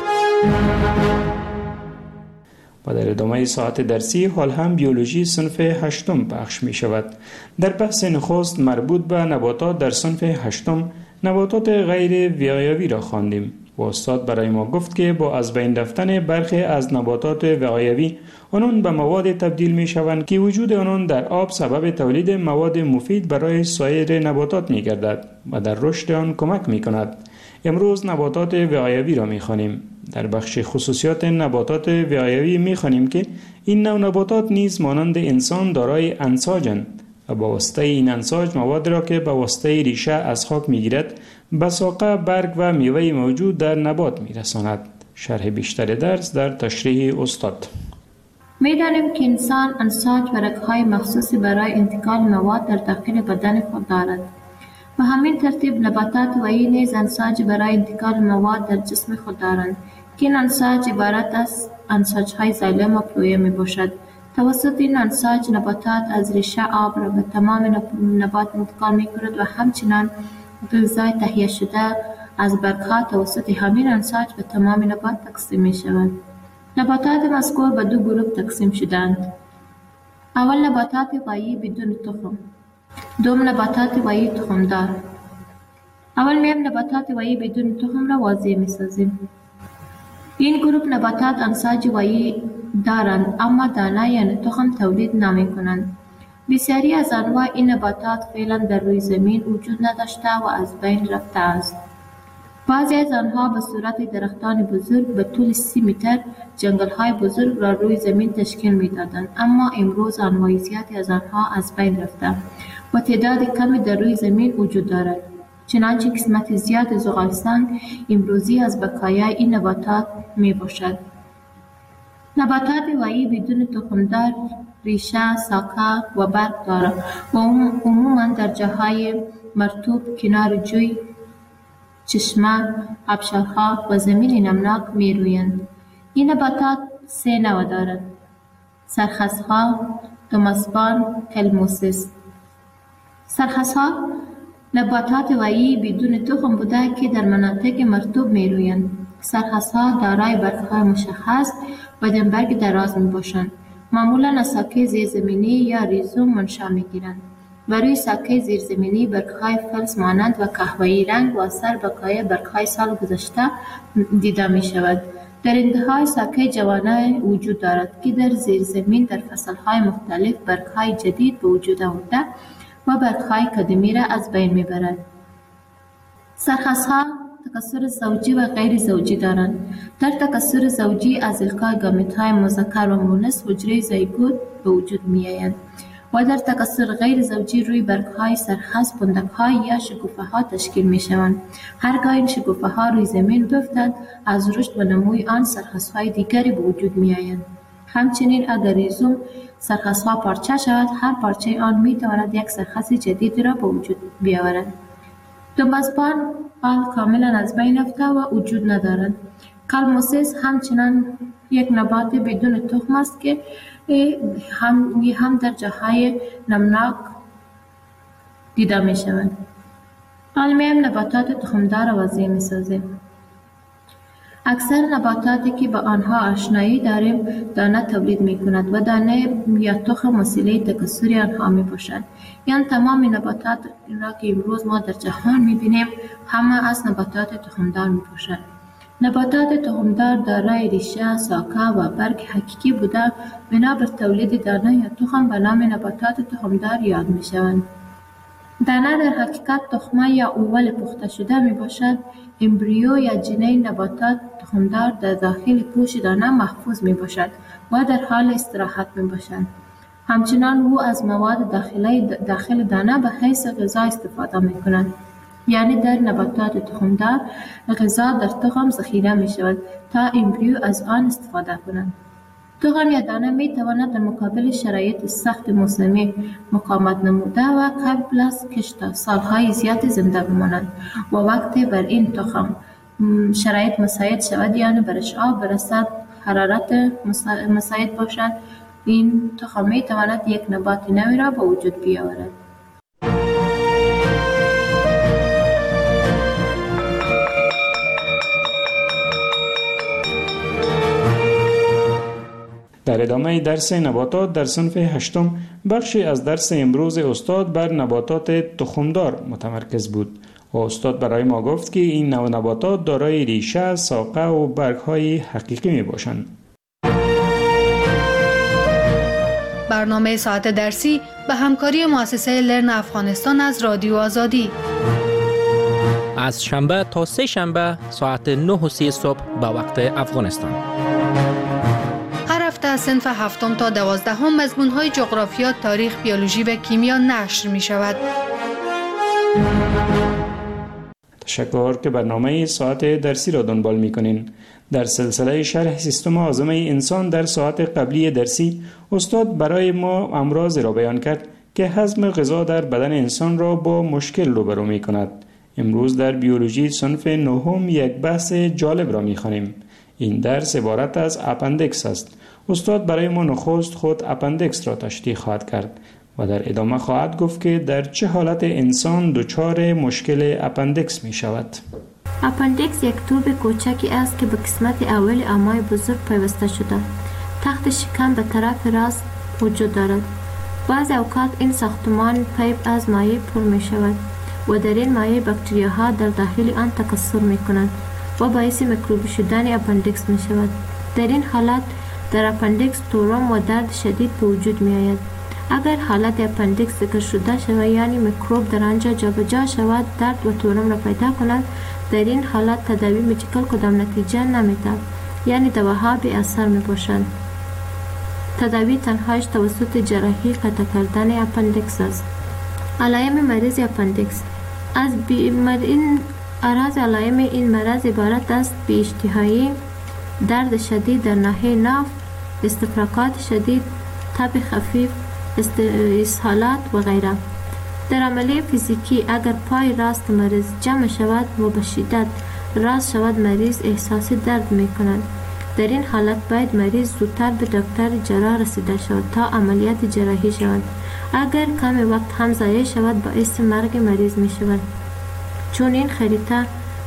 و در ادامه ساعت درسی حال هم بیولوژی صنف 8 پخش می شود. در بحث نخست مربوط به نباتات در صنف 8 نباتات غیر وقایوی را خواندیم و استاد برای ما گفت که با از بین رفتن برخی از نباتات وقایوی آنان به مواد تبدیل می شوند که وجود آنان در آب سبب تولید مواد مفید برای سایر نباتات می گردد و در رشد آن کمک می کند. امروز نباتات وقایوی را می خوانیم. در بخش خصوصیات نباتات وقایوی می خوانیم که این نوع نباتات نیز مانند انسان دارای انساجند و با واسطه این انساج مواد را که با واسطه ریشه از خاک می گیرد به ساقه، برگ و میوه موجود در نبات می رساند. شرح بیشتر درس در تشریح استاد. می دانیم که انسان انساج و رگ‌های مخصوصی برای انتقال مواد در داخل بدن خود دارد. به همین ترتیب نباتات وحی نیز انساج برای انتقال مواد در جسم خود دارند که این انساج عبارت از انساج‌های زایلم و پلویه می باشد. توسط این انساج نباتات از ریشه آب را به تمام نبات انتقال می کند و همچنان غذای تهیه شده از برگ‌ها توسط همین انساج به تمام نبات تقسیم می شود. نباتات مذکور به 2 گروه تقسیم شدند. اول نباتات وحی بدون تخم، دوم نباتات وحی تخمدار. اول میم نباتات وحی بدون تخم را واضح می سازیم. این گروه نباتات انساج وحی دارند اما دانه یعنی تخم تولید نمی کنند. بسیاری از انواع این نباتات فعلا در روی زمین وجود نداشته و از بین رفته است. بعضی از آنها به صورت درختان بزرگ به طول 30 متر جنگل‌های بزرگ را روی زمین تشکیل می‌دادند، اما امروز انواع زیادی از آنها از بین رفته و تعداد کمی در روی زمین وجود دارد. چنانچه قسمت زیاد زغالسنگ امروزی از بقایای این نباتات میباشد. نباتات وحی بدون تخمدار ریشه، ساقه و برگ دارد و عموماً در جاهای مرطوب، کنار جوی، چشمه، آبشارها و زمین نمناک می رویند. این نباتات 3 نوع دارد: سرخسها، دوماسپان، کلموسیس. سرخسها نباتات وحی بدون تخم بوده که در مناطق مرطوب می رویند. سرخسها دارای برگ‌های مشخص و دمبرگ دراز می باشند. معمولاً از ساکه زیرزمینی یا ریزوم منشأ می گیرند و روی ساکه زیرزمینی برگ‌های فلز مانند و قهوه‌ای رنگ و اثر بقای برگ‌های سال گذشته دیده می شود. در انتهای ساکه جوانه وجود دارد که در زیرزمین در فصل‌های مختلف برگ‌های جدید به وجود آورده و برگ‌های قدیمی را از بین می برد. سرخسها تکثر زوجی و غیر زوجی دارند. در تکثر زوجی از القای گامیت‌های مذکر و مؤنث حجره زایگوت به وجود می‌آیند و در تکثر غیر زوجی روی برگ‌های سرخس پندک‌های یا شکوفه‌ها تشکیل می‌شوند. هرگاه این شکوفه‌ها روی زمین بیفتند از رشد و نموی آن سرخس‌های دیگری به وجود می‌آیند. همچنین اگر ریزوم سرخس‌ها پارچه شود، هر پارچه آن می‌تواند یک سرخس جدید را به وجود بیاورد. دوماسپان آن کاملا از بین رفته و وجود ندارد. کلموسیس همچنان یک نبات بدون تخم است که هم در جاهای نمناک دیده می شود. علمیم نباتات تخمدار را وضعی می سازیم. اکثر نباتاتی که با آنها آشنایی داریم دانه تولید می کند و دانه یا تخم وسیله تکثر آنها می باشد. یعنی تمام نباتات را که امروز ما در جهان می بینیم همه از نباتات تخمدار می باشد. نباتات تخمدار دارای ریشه، ساقه و برگ حقیقی بوده بنا بر تولید دانه یا تخم به نام نباتات تخمدار یاد می شوند. دانه در حقیقت تخمه یا اول پخته شده می باشد. امبریو یا جنین نباتات تخمدار در داخل پوش دانه محفوظ می باشد و در حال استراحت می باشد. همچنان او از مواد داخل دانه به حیث غذا استفاده می کند. یعنی در نباتات تخمدار غذا در تخم ذخیره می شود تا امبریو از آن استفاده کنند. تخم یا دانه می تواند در مقابل شرایط سخت موسمی مقاومت نموده و قبل از کشت سالهای زیاد زنده بمانند و وقتی بر این تخم شرایط مساعد شود، یعنی برش آب برسد، حرارت مساعد باشد، این تخم می تواند یک نبات نوی را به وجود بیاورد. در ادامه درس نباتات در صنف 8 بخشی از درس امروز استاد بر نباتات تخمدار متمرکز بود و استاد برای ما گفت که این نوع نباتات دارای ریشه، ساقه و برگ‌های حقیقی می باشند. برنامه ساعت درسی به همکاری مؤسسه لرن افغانستان از رادیو آزادی از شنبه تا سه شنبه ساعت 9:30 صبح به وقت افغانستان. هر هفته از صنف 7 تا 12 مضمون‌های جغرافیا، تاریخ، بیولوژی و کیمیا نشر می شود. تشکر که برنامه ساعت درسی را دنبال می کنین. در سلسله شرح سیستم هاضمه انسان در ساعت قبلی درسی استاد برای ما امراض را بیان کرد که هضم غذا در بدن انسان را با مشکل روبرو می کند. امروز در بیولوژی صنف 9 یک بحث جالب را می خوانیم. این درس عبارت از اپندکس است. استاد برای ما نخست خود اپندکس را تشریح خواهد کرد و در ادامه خواهد گفت که در چه حالت انسان دچار مشکل اپندکس می شود. اپندکس یک توب کوچکی است که به قسمت اول امعای بزرگ پیوسته شده. تخت شکم به طرف راست وجود دارد. بعض اوقات این ساختمان پیپ از مایع پر می شود و در این مایع باکتریاها در داخل آن تکثر می کنند و باعث میکروبی شدن اپندکس می شود. در این حالت در اپندکس تورم و درد شدید به وجود می آید. اگر حالت اپندکس ذکر شده شود، یعنی میکروب در آنجا جابجا شود، درد و تورم را پیدا کند، در این حالت تداوی مدیکال کدام نتیجه نمی‌دهد، یعنی دواها بی اثر می باشند. تداوی تنهایش توسط جراحی قطع کردن اپندکس است. علائم مریض اپندکس از اعراض علائم این مرض عبارت است: بی اشتهایی، درد شدید در ناحیه ناف، استفراغات شدید، تب خفیف، اسهالات و غیره. در عملیه فیزیکی اگر پای راست مریض جمع شود و به شدت راست شود، مریض احساس درد می کند. در این حالت باید مریض زودتر به دکتر جراح رسیده شود تا عملیات جراحی شود. اگر کم وقت هم ضایع شود باعث مرگ مریض می شود، چون این خریطه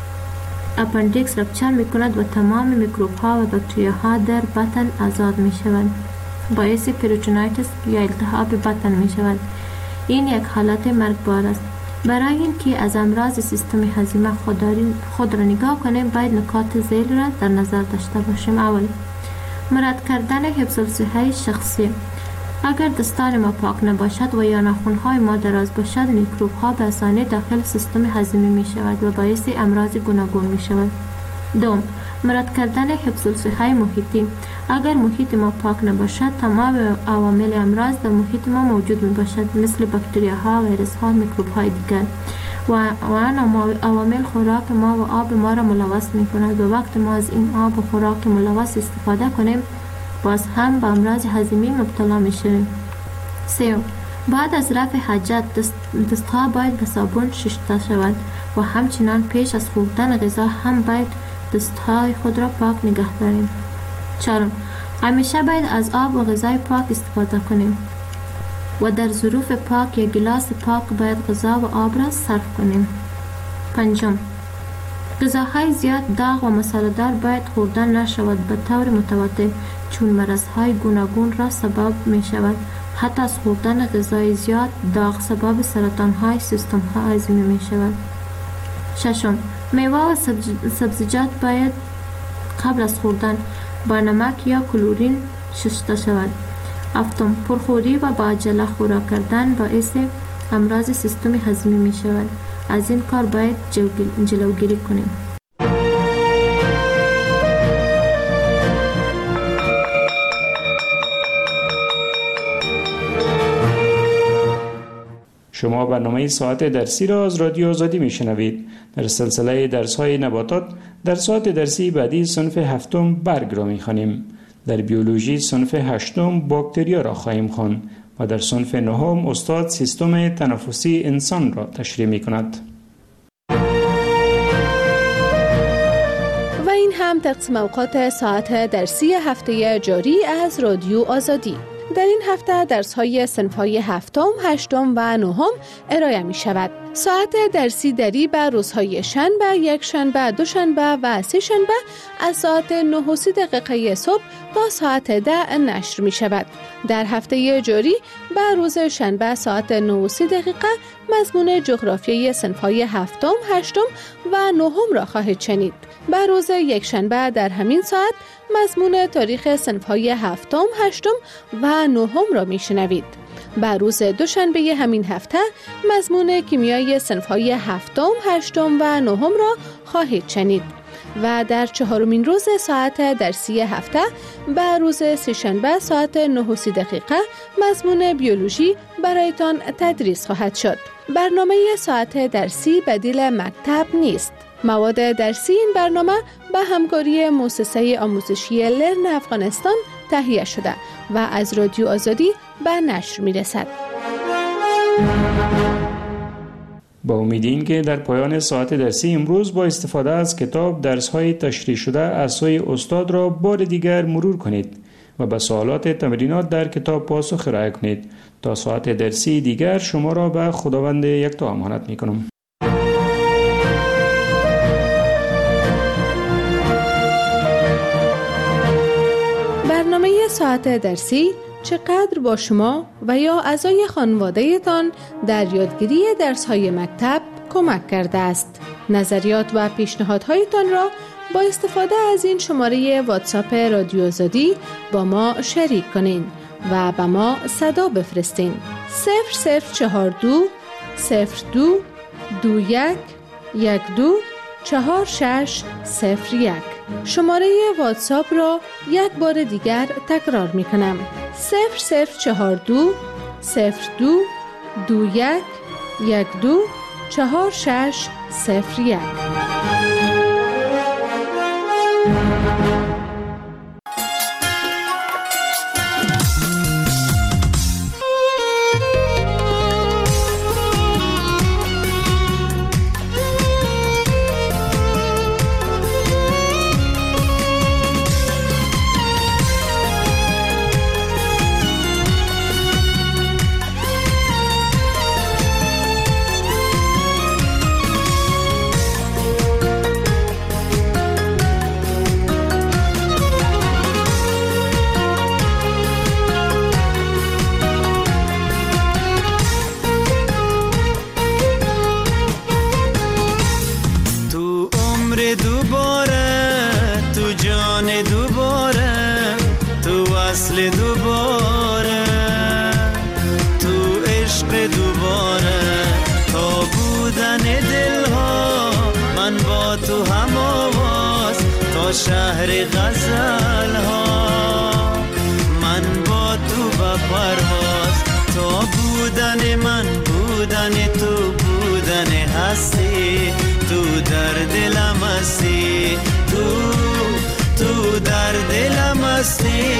اپندکس رپچر می کند و تمام میکروب ها و باکتریا ها در بطن آزاد می شوند. باعث پریتونایتس یا التهاب بطن می شود. این یک حالت مرگبار است. برای اینکه از امراض سیستم هضمی خود را نگاه کنیم، باید نکات ذیل را در نظر داشته باشیم. اول، مراد کردن حفظ الصحه شخصی. اگر دستان ما پاک نباشد و یا ناخن‌های ما دراز باشد، میکروب ها به آسانی داخل سیستم هضمی می شود و باعث امراض گوناگون می شود. دوم، مراد کردن حفظ الصحه محیطی. اگر محیط ما پاک نباشد، تمام عوامل امراض در محیط ما موجود می باشد، مثل باکتریاها، ویروس ها، میکروب های دیگر و آن عوامل خوراک ما و آب ما را ملوث می کند و وقت ما از این آب و خوراک ملوث استفاده کنیم، باز هم به امراض هضمی مبتلا می شویم. سوم، بعد از رفع حاجت دستها باید به صابون شسته شود و همچنان پیش از خوردن غذا هم باید دستهای خود را پاک نگه داریم. چهارم، همیشه باید از آب و غذای پاک استفاده کنیم و در ظروف پاک یا گلاس پاک باید غذا و آب را صرف کنیم. پنجم، غذاهای زیاد داغ و مساله‌دار باید خوردن نشود به طور متواتر، چون مرضهای گوناگون را سبب می شود. حتی از خوردن غذای زیاد داغ سبب سرطان‌های سیستم هضمی می شود. ششم، میوه و سبزیجات باید قبل از خوردن با نمک یا کلورین شسته شود. هفتم، پرخوری و با عجله خوراک کردن باعث امراض سیستم هضمی می شود. از این کار باید جلوگیری کنیم. شما برنامه ساعت درسی را از رادیو آزادی میشنوید. در سلسله درس‌های نباتات در ساعت درسی بعدی صنف 7 برگ را می‌خوانیم. در بیولوژی صنف 8 باکتریا را خواهیم خواند و در صنف 9 استاد سیستم تنفسی انسان را تشریح می‌کند. هم تقسیم اوقات ساعت درسی هفته جاری از رادیو آزادی. در این هفته درس‌های صنف‌های هفتم، هشتم و نهم ارائه می‌شود. ساعت درسی دری به روزهای شنبه، یک شنبه، دوشنبه و سه شنبه از ساعت 9:30 صبح تا ساعت 10 نشر می‌شود. در هفته جاری به روز شنبه ساعت 9:30 مضمون جغرافیای صنف‌های هفتم، هشتم و نهم را خواهید شنید. به روز یک شنبه در همین ساعت مضمون تاریخ صنف‌های هفتم، هشتم و نهم را می‌شنوید. به روز دوشنبه همین هفته مضمون کیمیای صنف‌های هفتم، هشتم و نهم را خواهید شنید. و در چهارمین روز ساعت درسی هفته به روز سه‌شنبه ساعت 9:30 مضمون بیولوژی برایتان تدریس خواهد شد. برنامه ساعت درسی بدیل مکتب نیست. مواد درسی این برنامه به همکاری مؤسسه آموزشی لرن افغانستان تهیه شده و از رادیو آزادی به نشر می‌رسد. با امید این که در پایان ساعت درسی امروز با استفاده از کتاب درس‌های تشریح شده از سوی استاد را بار دیگر مرور کنید و به سوالات تمرینات در کتاب پاسخ ارائه کنید. تا ساعت درسی دیگر شما را به خداوند یکتا امانت می‌کنم. برنامه ساعت درسی چقدر با شما و یا اعضای خانواده‌تان در یادگیری درس‌های مکتب کمک کرده است. نظریات و پیشنهادهایتان را با استفاده از این شماره واتساپ رادیو آزادی با ما شریک کنین و به ما صدا بفرستین. 0042 02 21 12 4601. شماره واتساپ را یک بار دیگر تکرار می کنم. 0042 02 21 12 4601. شهر غزل ها من با تو با پرواز، تو بودن من بودن تو بودن هستی، تو در دلم هستی، تو در دلم هستی.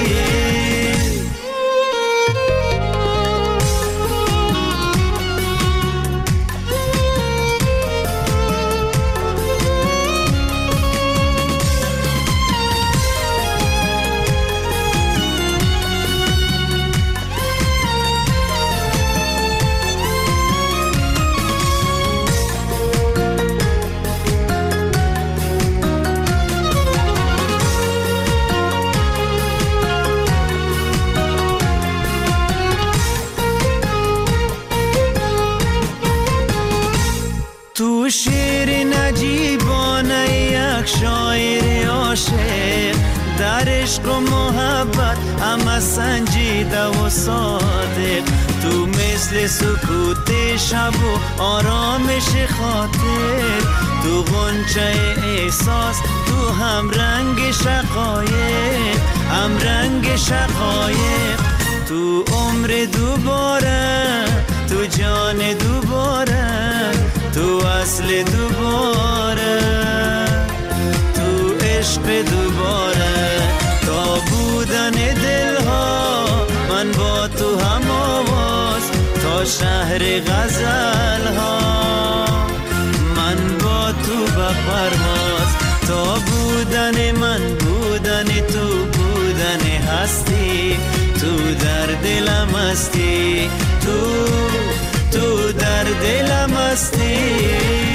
تو شعر نجیبانه یک شاعر عاشق، در عشق و محبت همه سنجیده و صادق، تو مثل سکوت شب و آرامش خاطر، تو غنچه احساس، تو هم رنگ شقایق، هم رنگ شقایق، تو عمر دوباره، تو جان دوباره، تو اصل دوباره، تو عشق دوباره، تا بودن دلها من با تو هم آواز، تا شهر غزل ها من با تو به پرواز، تا بودن من بودن تو بودن هستی، تو در دلم هستی، تو در دلم هستی.